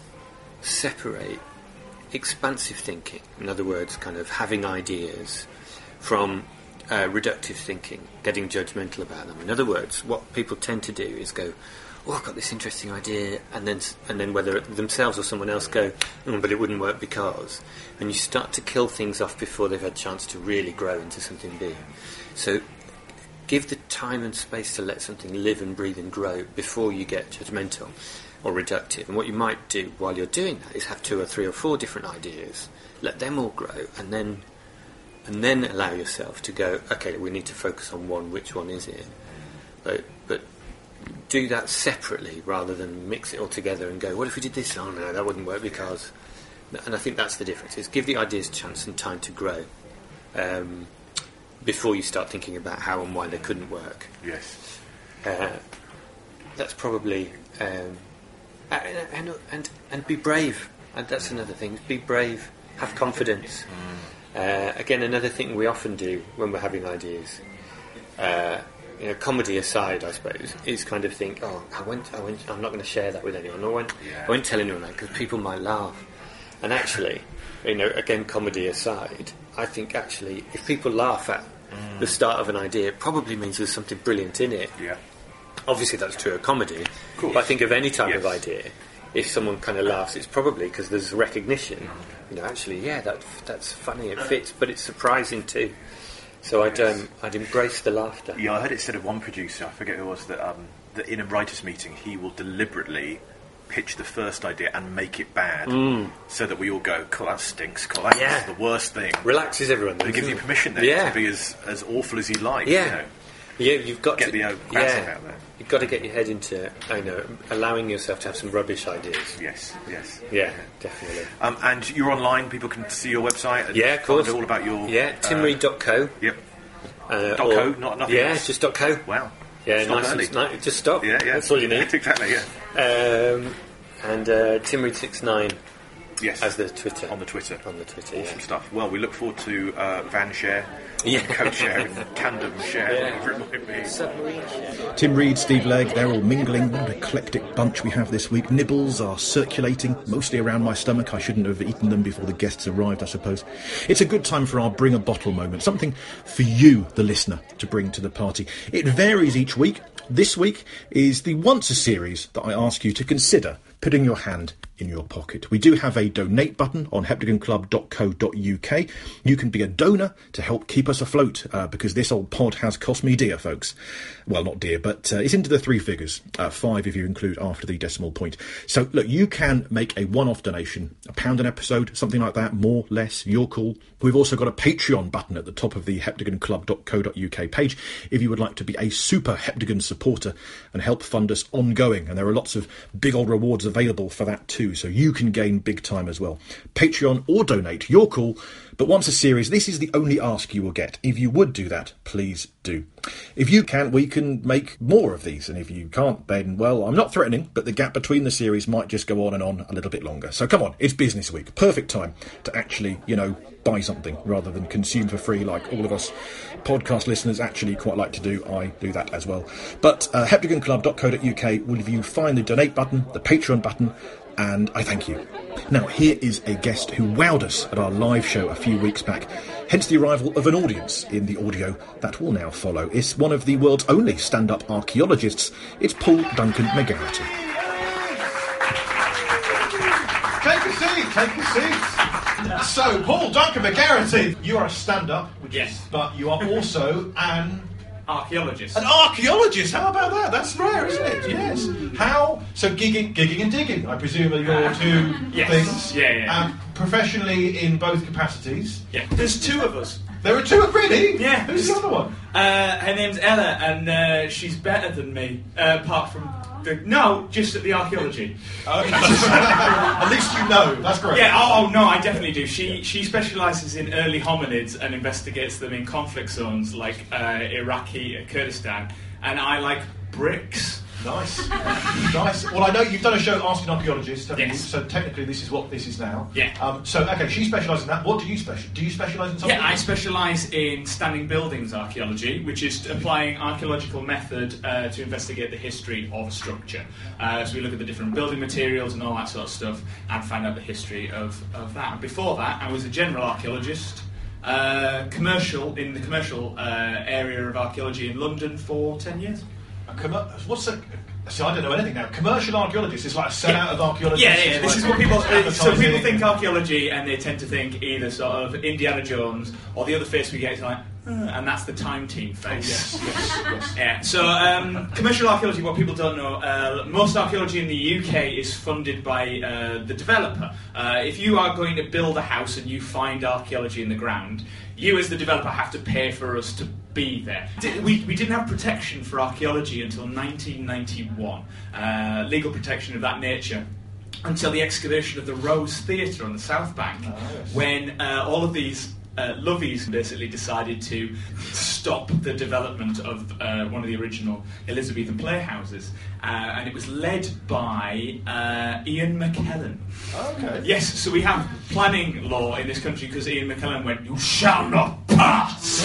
separate expansive thinking, in other words, kind of having ideas, from uh, reductive thinking, getting judgmental about them. In other words, what people tend to do is go, oh, I've got this interesting idea, and then and then whether themselves or someone else go, oh, but it wouldn't work because, and you start to kill things off before they've had a chance to really grow into something big. So give the time and space to let something live and breathe and grow before you get judgmental or reductive. And what you might do while you're doing that is have two or three or four different ideas, let them all grow, and then and then allow yourself to go, okay, we need to focus on one, which one is it? But, but do that separately rather than mix it all together and go, what if we did this? Oh no, that wouldn't work because... And I think that's the difference, is give the ideas a chance and time to grow um, before you start thinking about how and why they couldn't work. Yes. Uh, that's probably... Um, and, and, and, and be brave. And that's another thing. Be brave. Have confidence. Uh, again, another thing we often do when we're having ideas, uh, you know, comedy aside, I suppose, is kind of think, oh, I won't, I won't, I'm not going to share that with anyone. I won't, I won't tell anyone that because people might laugh. And actually, you know, again, comedy aside, I think actually, if people laugh at mm. the start of an idea, it probably means there's something brilliant in it. Yeah. Obviously, that's true of comedy. Cool. But I think of any type Yes. of idea, if someone kind of laughs, it's probably because there's recognition. You know, actually, yeah, that that's funny, it fits, but it's surprising too. So I'd um, I'd embrace the laughter. Yeah, I heard it said of one producer, I forget who it was, that um, that in a writers' meeting he will deliberately pitch the first idea and make it bad, Mm. so that we all go, "Cool, that stinks. Cool, that's Yeah. the worst thing." Relaxes everyone. It gives you permission then Yeah. to be as, as awful as you like. Yeah. You know? Yeah, you've got Get to the, uh, yeah, gossip out there. You've got to get your head into, I know, allowing yourself to have some rubbish ideas. Yes, yes. Yeah, definitely. Um, and you're online. People can see your website. And Yeah, of course. find all about your. Yeah, tim reed dot co. Yep. Uh, Dot or- co, not nothing Yeah, else. just dot co. Wow. Yeah, Stop nice early. and ni- just stop. Yeah, yeah. That's all you need. Exactly. Yeah. Um, and uh, tim reed sixty-nine Yes. as the Twitter. On the Twitter. On the Twitter, Awesome yeah. stuff. Well, we look forward to uh, van share, Yeah. co-share, and tandem share, Yeah. whatever it might be. Submarine share. Tim Reed, Steve Legg, they're all mingling. What an eclectic bunch we have this week. Nibbles are circulating, mostly around my stomach. I shouldn't have eaten them before the guests arrived, I suppose. It's a good time for our Bring a Bottle moment, something for you, the listener, to bring to the party. It varies each week. This week is the Once a series that I ask you to consider putting your hand in your pocket. We do have a donate button on heptagon club dot co dot uk. You can be a donor to help keep us afloat, uh, because this old pod has cost me dear, folks. Well, not dear, but uh, it's into the three figures, uh, five if you include after the decimal point. So, look, you can make a one-off donation, a pound an episode, something like that, more, less, your call. We've also got a Patreon button at the top of the heptagon club dot co dot uk page if you would like to be a super Heptagon supporter and help fund us ongoing. And there are lots of big old rewards available for that too, so you can gain big time as well. Patreon or donate, your call. But once a series, this is the only ask you will get. If you would do that, please do. If you can, we can make more of these. And if you can't, then, well, I'm not threatening, but the gap between the series might just go on and on a little bit longer. So come on, it's business week. Perfect time to actually, you know, buy something rather than consume for free like all of us podcast listeners actually quite like to do. I do that as well. But uh, heptagon club dot co dot uk will you find the donate button, the Patreon button, and I thank you. Now, here is a guest who wowed us at our live show a few weeks back, hence the arrival of an audience in the audio that will now follow. It's one of the world's only stand-up archaeologists. It's Paul Duncan McGarity. Take a seat, take a seat. So, Paul Duncan McGarity, you are a stand-up, which Yes. is, but you are also an Archaeologist. an archaeologist. How about that? That's rare, isn't it? Yes. How? So, gigging, gigging and digging, I presume, are your two Yes. things. Yeah, yeah. Um, professionally in both capacities. Yeah. There's two of us. There are two, really? Yeah. Who's the other one? Uh, her name's Ella, and uh, she's better than me, uh, apart from the... No, just at the archaeology. Okay. At least you know. That's great. Yeah, oh, oh no, I definitely do. She she specialises in early hominids and investigates them in conflict zones like uh, Iraqi Kurdistan, and I like bricks. Nice. Nice. Well, I know you've done a show asking archaeologists, haven't you? Yes. So technically, this is what this is now. Yeah. Um, so okay, she specialises in that. What do you special? Do you specialise in something? Yeah, I specialise in standing buildings archaeology, which is applying archaeological method uh, to investigate the history of a structure. Uh, so we look at the different building materials and all that sort of stuff and find out the history of, of that. And before that, I was a general archaeologist, uh, commercial, in the commercial uh, area of archaeology in London for ten years. A commer- what's a? See, I don't know anything now. Commercial archaeologist is like a sellout of archaeologists. Yeah, yeah. It's This like is what people. Uh, so advertising. people think archaeology, and they tend to think either sort of Indiana Jones or the other face we get is like, uh, and that's the Time Team face. Yes, yes, yes. Yeah. So um, commercial archaeology, what people don't know, uh, most archaeology in the U K is funded by uh, the developer. Uh, if you are going to build a house and you find archaeology in the ground, you as the developer have to pay for us to be there. Di- We, we didn't have protection for archaeology until nineteen ninety-one, uh, legal protection of that nature, until the excavation of the Rose Theatre on the South Bank, Oh, yes. when uh, all of these uh, lovies basically decided to stop the development of uh, one of the original Elizabethan playhouses, uh, and it was led by uh, Ian McKellen. Okay. Yes, so we have planning law in this country because Ian McKellen went, "You shall not pass."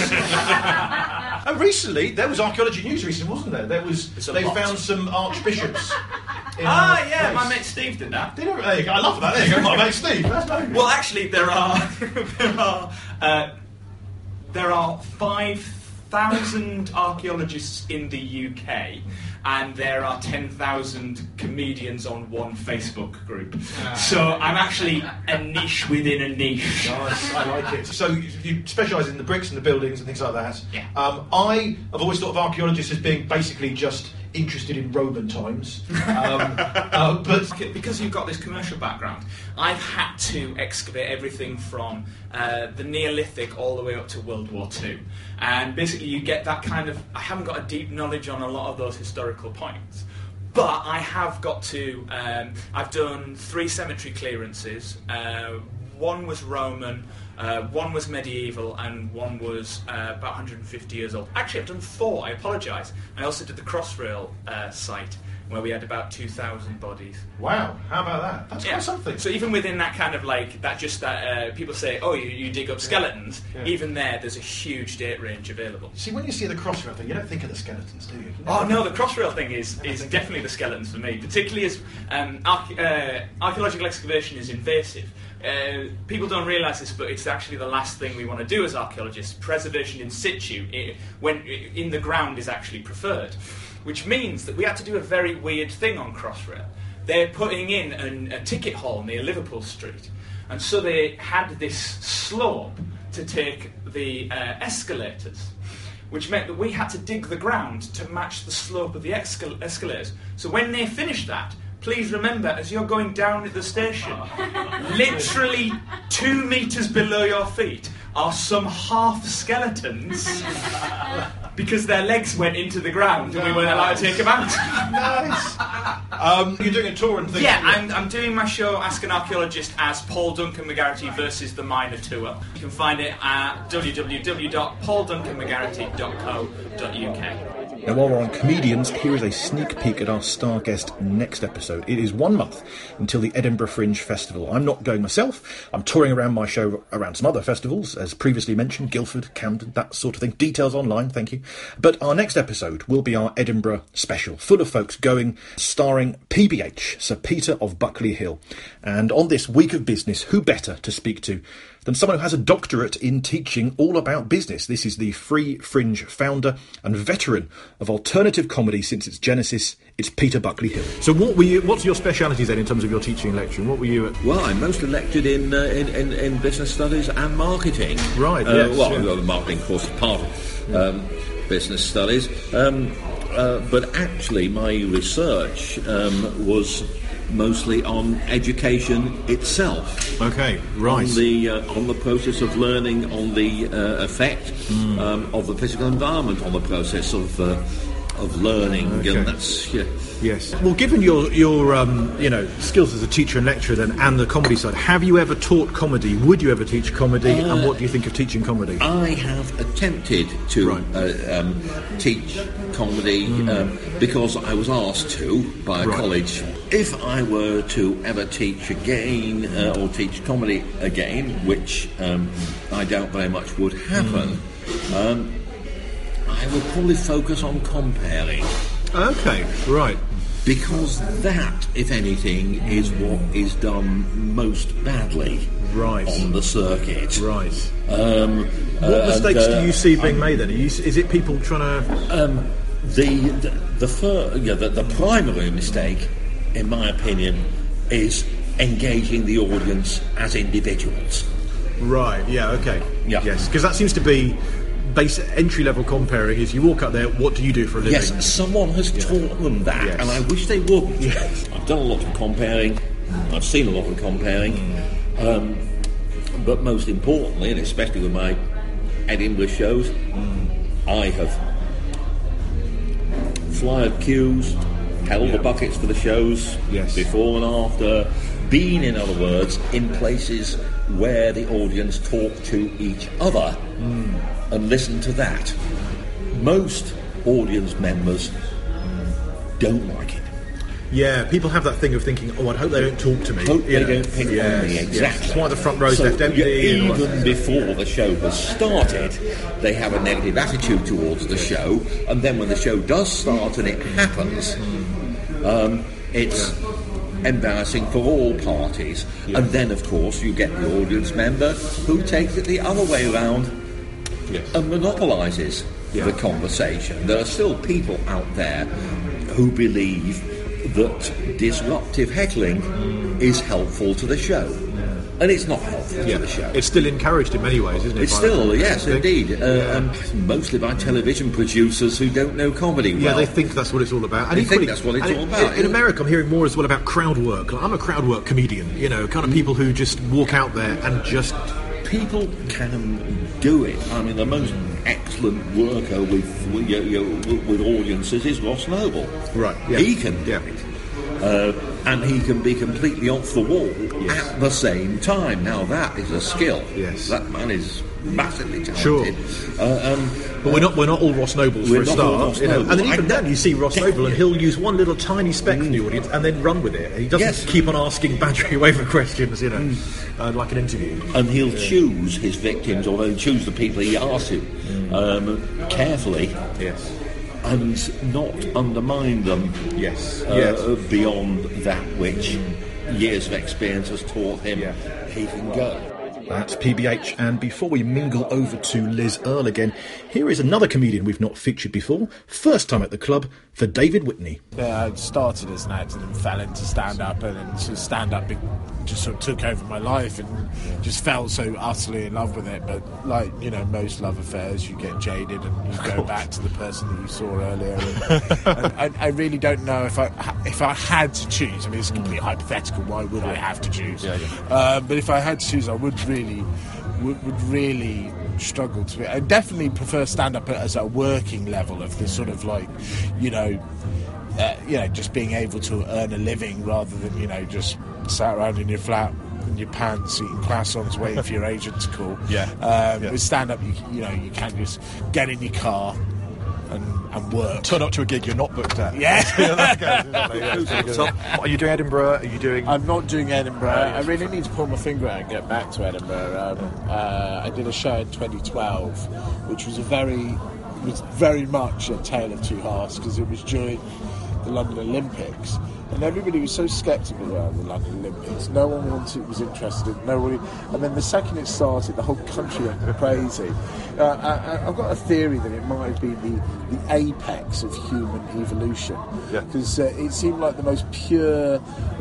And recently, there was archaeology news recently, wasn't there? There was. It's a They lot. found some archbishops. in Ah, our yeah, place. my mate Steve did that. Did you? There you go. I love that. There you go. My mate Steve. That's no. Well, actually, there are there are uh, there are five thousand archaeologists in the U K, and there are ten thousand comedians on one Facebook group. So I'm actually a niche within a niche. Nice, I like it. So you, you specialise in the bricks and the buildings and things like that. Yeah. Um, I have always thought of archaeologists as being basically just interested in Roman times. Um, uh, but because you've got this commercial background, I've had to excavate everything from uh, the Neolithic all the way up to World War Two. And basically you get that kind of... I haven't got a deep knowledge on a lot of those historical points. But I have got to... Um, I've done three cemetery clearances. Uh, one was Roman, uh, one was medieval, and one was uh, about one hundred fifty years old. Actually, I've done four, I apologise. I also did the Crossrail uh, site, where we had about two thousand bodies. Wow, how about that? That's yeah. quite something. So even within that kind of like, that just that, uh, people say, oh, you, you dig up skeletons, yeah. even there, there's a huge date range available. See, when you see the Crossrail thing, you don't think of the skeletons, do you? you oh no, the Crossrail thing is, is definitely the skeletons for me, particularly as um, arche- uh, archaeological excavation is invasive. Uh, people don't realise this, but it's actually the last thing we want to do as archaeologists. Preservation in situ, I, when I, in the ground, is actually preferred. Which means that we had to do a very weird thing on Crossrail. They're putting in an, a ticket hall near Liverpool Street, and so they had this slope to take the uh, escalators, which meant that we had to dig the ground to match the slope of the escal- escalators. So when they finished that, please remember, as you're going down at the station, literally two metres below your feet are some half skeletons because their legs went into the ground and we weren't allowed to take them out. Nice. Um, you're doing a tour and things. Yeah, I'm, I'm doing my show Ask an Archaeologist as Paul Duncan McGarrity versus the Minor Tour. You can find it at w w w dot paul duncan mcgarrity dot co dot u k. Now, while we're on comedians, here is a sneak peek at our star guest next episode. It is one month until the Edinburgh Fringe Festival. I'm not going myself. I'm touring around my show around some other festivals, as previously mentioned, Guildford, Camden, that sort of thing. Details online, thank you. But our next episode will be our Edinburgh special, full of folks going, starring P B H, Sir Peter of Buckley Hill. And on this week of business, who better to speak to than someone who has a doctorate in teaching all about business. This is the Free Fringe founder and veteran of alternative comedy since its genesis. It's Peter Buckley Hill. So what were you, what's your specialities then in terms of your teaching and lecturing? What were you at? Well, I'm mostly lectured in, uh, in, in, in business studies and marketing. Right, uh, yes. Well, Yeah. well, the marketing course is part of um, business studies. Um, uh, but actually my research um, was mostly on education itself. Okay, right. On the uh, on the process of learning, on the uh, effect mm. um, of the physical environment on the process of uh, of learning, okay. and that's yeah. Yes. Well, given your your um, you know skills as a teacher and lecturer then, and the comedy side, have you ever taught comedy? Would you ever teach comedy? Uh, and what do you think of teaching comedy? I have attempted to right. uh, um, teach comedy mm. um, because I was asked to by a right. college. If I were to ever teach again uh, or teach comedy again, which um, I doubt very much would happen, mm. um, I would probably focus on comparing. Okay, right. Because that, if anything, is what is done most badly right. on the circuit. Right. Um, what uh, mistakes and, uh, do you see being made then? Are you, is it people trying to... Um, the the the, fir- yeah, the the primary mistake, in my opinion, is engaging the audience as individuals. Right, yeah, okay. Yeah. Yes, because that seems to be... base entry-level comparing is you walk up there, what do you do for a living? Yes, someone has yeah. taught them that, yes. and I wish they wouldn't. Yes. I've done a lot of comparing, I've seen a lot of comparing, mm. um, but most importantly, and especially with my Edinburgh shows, mm. I have flyed queues, held yeah. the buckets for the shows, yes. before and after, been, in other words, in places where the audience talk to each other. Mm. And listen to that. Most audience members don't like it. Yeah, people have that thing of thinking, oh, I'd hope they don't talk to me. Hope you they know. don't pick yes, on me, exactly. Yes. That's why the front row's so, left empty. Yeah, and even before the show has started, they have a negative attitude towards the show, and then when the show does start and it happens, um, it's... Yeah. embarrassing for all parties, yeah. and then of course you get the audience member who takes it the other way around yes. and monopolises yeah. the conversation. There are still people out there who believe that disruptive heckling mm. is helpful to the show. Yeah. and it's not healthy Yeah. for the show. It's still encouraged in many ways, isn't it? It's by still, the- yes, I think? indeed. Uh, Yeah. and mostly by television producers who don't know comedy Yeah, well. they think that's what it's all about. They equally- think that's what it's and all in- about, In, yeah. America, I'm hearing more as well about crowd work. Like, I'm a crowd work comedian, you know, kind of people who just walk out there and just... People can do it. I mean, the most excellent worker with with, you know, with audiences is Ross Noble. Right, yeah. He can do Yeah. it. Uh, and he can be completely off the wall Yes. at the same time. Now that is a skill. Yes. That man is massively talented. Sure. Uh, um, But we're not we're not all Ross Nobles We're for a not all start, Ross you know. Noble. And then even I- then, you see Ross Noble, and he'll use one little tiny speck from the audience and then run with it. He doesn't Yes. keep on asking badgering away for questions, you know, uh, like an interview. and he'll choose his victims, or he'll choose the people he asks to um, carefully. Yes. And not undermine them. Yes. Uh, Yes. Beyond that which years of experience has taught him Yeah. he can go. That's P B H, and before we mingle over to Liz Earle again, here is another comedian we've not featured before, first time at the club, for David Whitney. Yeah, I started as an actor and fell into stand-up, and then sort of stand-up be- just sort of took over my life and just fell so utterly in love with it. But like, you know, most love affairs, you get jaded and you go back to the person that you saw earlier. And, and I, I really don't know if I if I had to choose. I mean, it's completely hypothetical. Why would I have to choose? Yeah, yeah. Uh, but if I had to choose, I would really would, would really struggle to. I definitely prefer stand-up as a working level of the sort of like, you know. Uh, you know, just being able to earn a living rather than, you know, just sat around in your flat in your pants eating croissants waiting for your agent to call. Yeah. Um, Yeah. With stand-up, you, you know, you can just get in your car and, and work. Turn up to a gig you're not booked at. Yeah. What, are you doing Edinburgh? Are you doing... I'm not doing Edinburgh. I really need to pull my finger out and get back to Edinburgh. Um, uh, I did a show in twenty twelve, which was a very, was very much a tale of two halves because it was during the London Olympics, and everybody was so sceptical around the London Olympics. No one wanted, was interested. Nobody, and then the second it started, the whole country went crazy. Uh, I, I've got a theory that it might be the, the apex of human evolution, because uh, it seemed like the most pure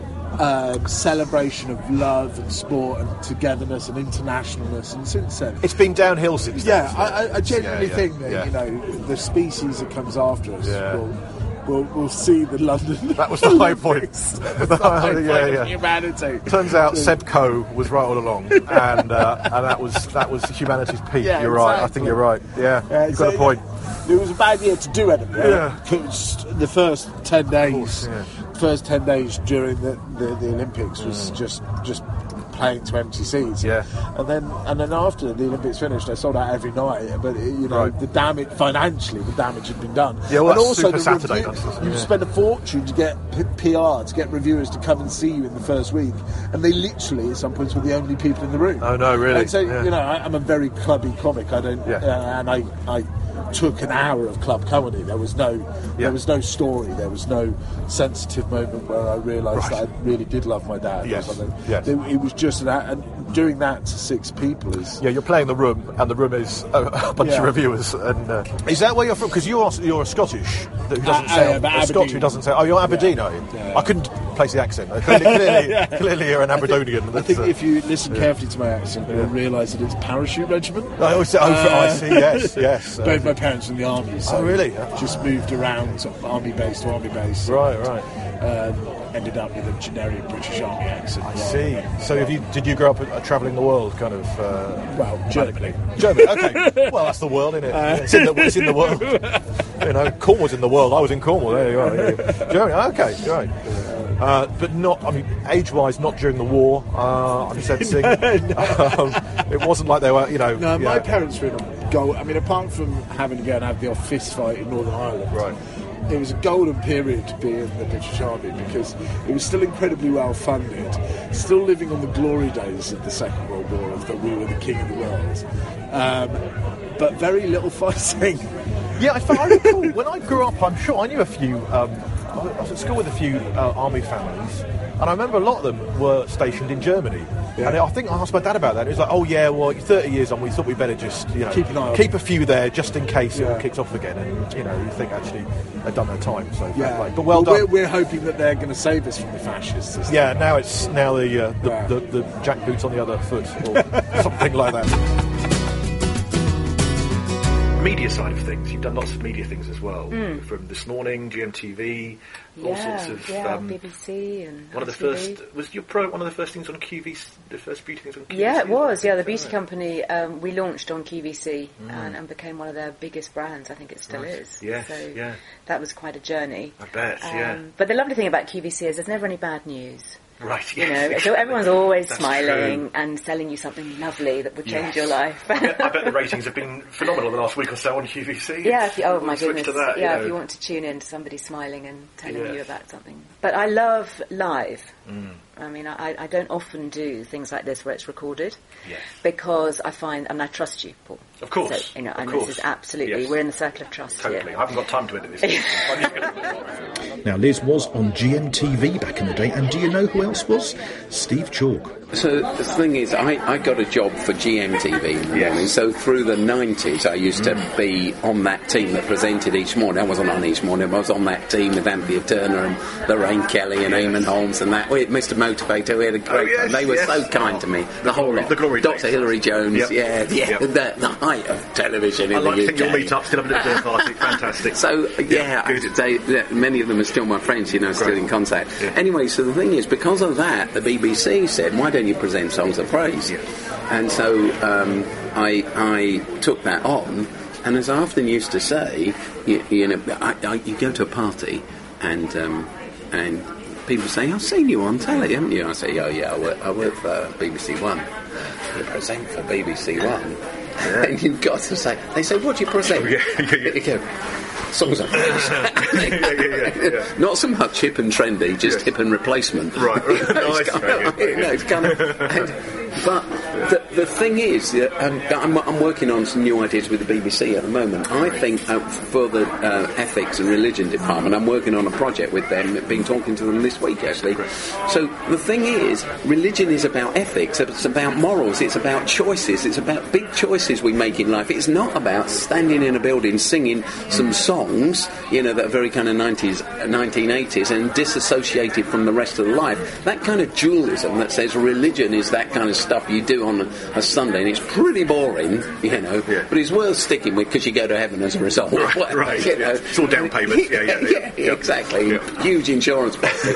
uh, celebration of love and sport and togetherness and internationalness. And since then, It's been downhill since yeah, then. I, I- I genuinely Yeah, yeah, think that yeah. you know the species that comes after us Yeah. will, will will see the London. That was the high point. Olympics. That's the high point Yeah, of yeah. humanity. Turns out So- Seb Coe was right all along, and uh, and that was that was humanity's peak. Yeah, you're right. I exactly. think you're right. Yeah, Yeah, you've so got a point. It was a bad year to do Edinburgh. Yeah. Because the first ten days, course, yeah. first ten days during the, the, the Olympics was just just playing to empty seats. Yeah. And then and then after the Olympics finished, I sold out every night. But it, you know, Right. the damage financially, the damage had been done. Yeah, well, and that's also Super the Saturday review- nonsense, You yeah. spend a fortune to get p- PR, to get reviewers to come and see you in the first week, and they literally at some points were the only people in the room. Oh, no, really? And so Yeah. you know, I, I'm a very clubby comic. I don't, Yeah. uh, and I, I took an hour of club comedy. There was no, Yeah. there was no story. There was no sensitive moment where I realised Right. that I really did love my dad. Yes. Or something. Yes. It, it was just that, and doing that to six people is. Yeah, you're playing the room, and the room is a, a bunch Yeah. of reviewers. And uh, is that where you're from? Because you're you're a Scottish who doesn't Uh, say uh, but a Scotch who Aberdeen. doesn't say. Oh, you're Aberdeen, are you? Yeah. I couldn't place the accent. Uh, Clearly, clearly, clearly you're an Aberdonian. I That's, think uh, if you listen carefully to my accent, you'll realise that it's parachute regiment. I always say, oh, I see. Yes, yes. Both my parents were in the army, so Oh, really? just moved around to army base to army base. Right, right. Um, ended up with a generic British army accent. I see. So, have you, did you grow up uh, travelling the world, kind of? Uh, Well, Germany. Germany. Okay. Well, that's the world, isn't it? Uh, it's, in the, it's in the world. You know, Cornwall's in the world. I was in Cornwall. There you are. There you go. Germany. Okay, right. Uh, but not. I mean, age-wise, not during the war. Uh, I'm sensing. um, it wasn't like they were. You know. No, my yeah. parents were in a gold. I mean, apart from having to go and have the odd fist fight in Northern Ireland, Right. it was a golden period to be in the British Army because it was still incredibly well funded, still living on the glory days of the Second World War, of that we were the king of the world, um, but very little fighting. Yeah, I, I recall when I grew up. I'm sure I knew a few um, I was, I was at school with a few uh, army families, and I remember a lot of them were stationed in Germany. Yeah. And I think I asked my dad about that. It was like, oh yeah, well, thirty years on, we thought we'd better just, you know, keep, an eye keep a few there just in case yeah. it all kicks off again. And you know, you think actually they've done their time. So yeah. right. But well, well done. We're, we're hoping that they're going to save us from the fascists. Yeah. Now it's now the uh, the, yeah. the, the, the jack boots on the other foot or something like that. Media side of things, you've done lots of media things as well, mm. from This Morning, G M T V, all yeah, sorts of yeah, um, B B C and one of the first was your pro one of the first things on Q V C, the first beauty things on Q V C. Yeah, it was. Yeah, the beauty right. company um, we launched on Q V C mm. and, and became one of their biggest brands. I think it still right. is. Yes, so yeah, that was quite a journey. I bet. Um, yeah. But the lovely thing about Q V C is there's never any bad news. Right, you yes, know, so everyone's always That's smiling true. and selling you something lovely that would change yes. your life. I, bet, I bet the ratings have been phenomenal the last week or so on Q V C. Yeah, if you, oh my switch goodness. To that, yeah, you know. if you want to tune in to somebody smiling and telling yes. you about something. But I love live. Mm. I mean, I, I don't often do things like this where it's recorded yes. because I find, and I trust you, Paul. Of course. So, you know, of and course. this is absolutely, yes. we're in the circle of trust Totally. here. I haven't got time to edit this. Now, Liz was on G M T V back in the day, and do you know who else was? Steve Chalk. So the thing is, I, I got a job for G M T V in the yes. morning. So through the nineties, I used to mm. be on that team that presented each morning. I wasn't on each morning, but I was on that team with Anthea Turner and Lorraine Kelly and Eamon Holmes and that. We had Mister Motivator. We had a great. Oh, yes, they were yes. so kind to me. The, the whole glory, lot. The glory Doctor Hilary Jones. Yep. Yeah, yeah. Yep. The, the height of television in I like the U K. to think you'll meet up, still having a dinner party. Fantastic. So yeah, yeah they, they, many of them are still my friends. You know, great. still in contact. Yeah. Anyway, so the thing is, because of that, the B B C said, "Why don't you present Songs of Praise?" Yeah. And so um, I, I took that on, and as I often used to say, you, you know, I, I, you go to a party, and um, and people say, "I've seen you on telly, haven't you?" I say, "Oh yeah, I work, I work for B B C One. I present for B B C One." Yeah. And you've got to say, they say, "What do you present?" Oh, yeah, yeah, yeah. You go, Songs of Praise. yeah, yeah, yeah, yeah. Not so much hip and trendy, just yes. hip and replacement. Right, right. You know, nice. It's kind of, you know, it's kind of, and, but the, the thing is, uh, um, I'm, I'm working on some new ideas with the B B C at the moment. I think uh, for the uh, ethics and religion department, I'm working on a project with them, been talking to them this week actually. So the thing is, religion is about ethics, it's about morals, it's about choices, it's about big choices we make in life. It's not about standing in a building singing some songs, you know, that are very kind of nineties, nineteen eighties and disassociated from the rest of the life. That kind of dualism that says religion is that kind of stuff you do on a, a Sunday, and it's pretty boring, you know, yeah. but it's worth sticking with because you go to heaven as a result. Right, right. You know. It's all down payments. Yeah, yeah, yeah, yeah, yeah exactly. Yeah. Huge insurance policy.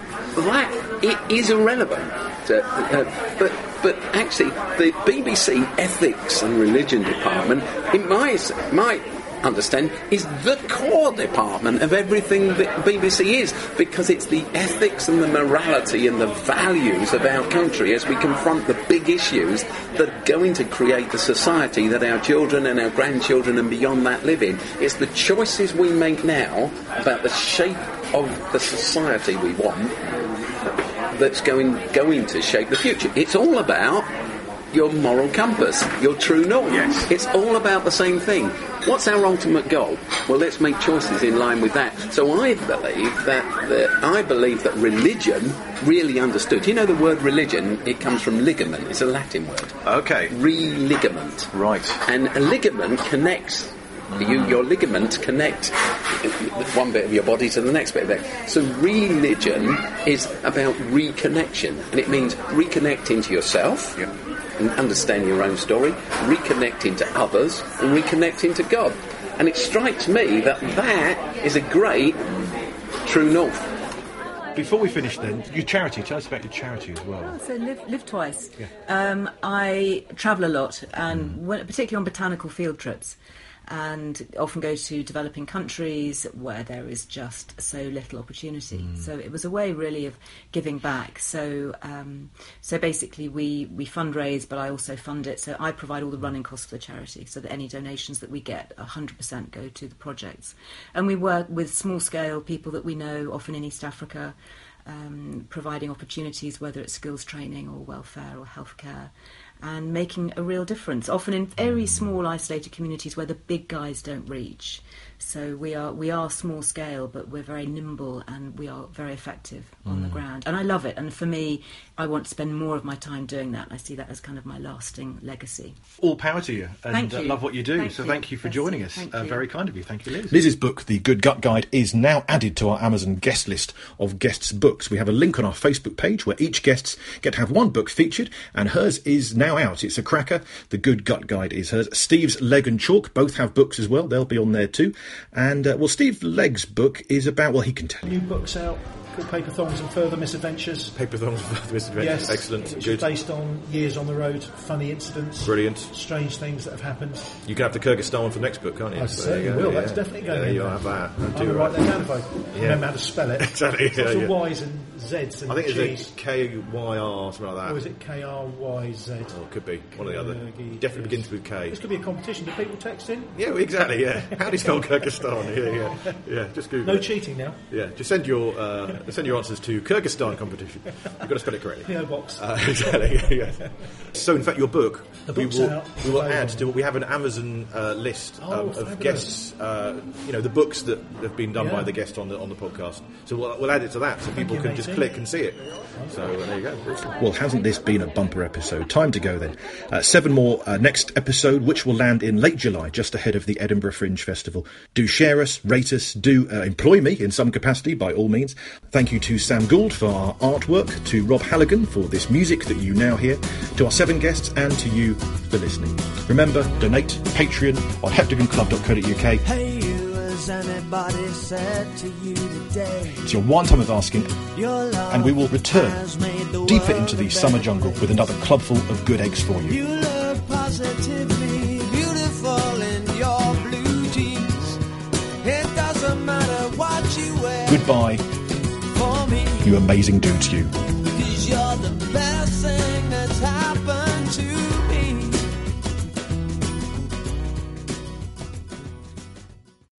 That it is irrelevant. Uh, uh, but but actually, the B B C Ethics and Religion Department, in my my understand, is the core department of everything that B B C is, because it's the ethics and the morality and the values of our country as we confront the big issues that are going to create the society that our children and our grandchildren and beyond that live in. It's the choices we make now about the shape of the society we want that's going going to shape the future. It's all about your moral compass, your true north. Yes. It's all about the same thing. What's our ultimate goal? Well, let's make choices in line with that. So I believe that, that I believe that religion really understood. You know the word religion, it comes from ligament. It's a Latin word. Okay. Re-ligament. Right. And a ligament connects You, your ligaments connect one bit of your body to the next bit of it. So religion is about reconnection, and it means reconnecting to yourself, yep. and understanding your own story, reconnecting to others, and reconnecting to God. And it strikes me that that is a great true north. Before we finish then, your charity, tell us about your charity as well. Oh, so Live, live Twice. Yeah. Um, I travel a lot, and mm. when, particularly on botanical field trips, and often go to developing countries where there is just so little opportunity. Mm. So it was a way really of giving back. So um, so basically we, we fundraise, but I also fund it. So I provide all the running costs for the charity, so that any donations that we get, one hundred percent go to the projects. And we work with small-scale people that we know, often in East Africa, um, providing opportunities, whether it's skills training or welfare or healthcare. and making a real difference, often in very small isolated communities where the big guys don't reach. So we are we are small scale, but we're very nimble and we are very effective on Mm. the ground. And I love it. And for me, I want to spend more of my time doing that. I see that as kind of my lasting legacy. All power to you, and Thank uh, you. love what you do. Thank so you. thank you for Merci. joining us. Thank Uh, you. very kind of you. Thank you, Liz. Liz's book, The Good Gut Guide, is now added to our Amazon guest list of guests' books. We have a link on our Facebook page where each guest get to have one book featured, and hers is now out. It's a cracker. The Good Gut Guide is hers. Steve's Leg and Chalk both have books as well. They'll be on there too. And uh, well, Steve Legg's book is about, well, he can tell you. New books out called Paper Thongs and Further Misadventures. Paper Thongs and Further Misadventures. Yes, Excellent. Which Good. is based on years on the road, funny incidents, Brilliant. strange things that have happened. You can have the Kyrgyzstan one for the next book, can't you? I So certainly there you go, will. yeah. That's definitely going There in you there. have that. I'm Do going to it. write that down if I Yeah. remember how to spell it. Exactly, Lots yeah, of yeah. Y's and Z's and I think G's. it's a K Y R, something like that. Or is it K R Y Z? Oh, it could be. One or the other. Kyrgyz. Definitely begins with K. This could be a competition. Do people text in? Yeah, well, exactly, yeah. How do you spell Kyrgyzstan? Yeah, yeah. Yeah, just Google No it. cheating now. Yeah, just send your uh, send your answers to Kyrgyzstan competition. You've got to spell it correctly. P O box. Uh, exactly. Yeah. So, in fact, your book, The we book's will out. we will Available. add to we have an Amazon uh, list Oh, um, of fabulous. guests. Uh, you know, the books that have been done Yeah. by the guest on the on the podcast. So we'll, we'll add it to that, so people you, can just matey. click and see it. So uh, there you go. Well, hasn't this been a bumper episode? Time to go then. Uh, seven more uh, next episode, which will land in late July, just ahead of the Edinburgh Fringe Festival. Do share us, rate us, do uh, employ me in some capacity, by all means. Thank you to Sam Gould for our artwork, to Rob Halligan for this music that you now hear, to our seven guests, and to you for listening. Remember, donate, Patreon on heptagon club dot co dot uk. Hey, you, has anybody said to you today? It's your one time of asking, Your love and we will return has made the deeper world into the a summer better jungle with another clubful of good eggs for you. You look positively beautiful in your blue jeans. It doesn't matter what you wear Goodbye, for me. you amazing dudes, you.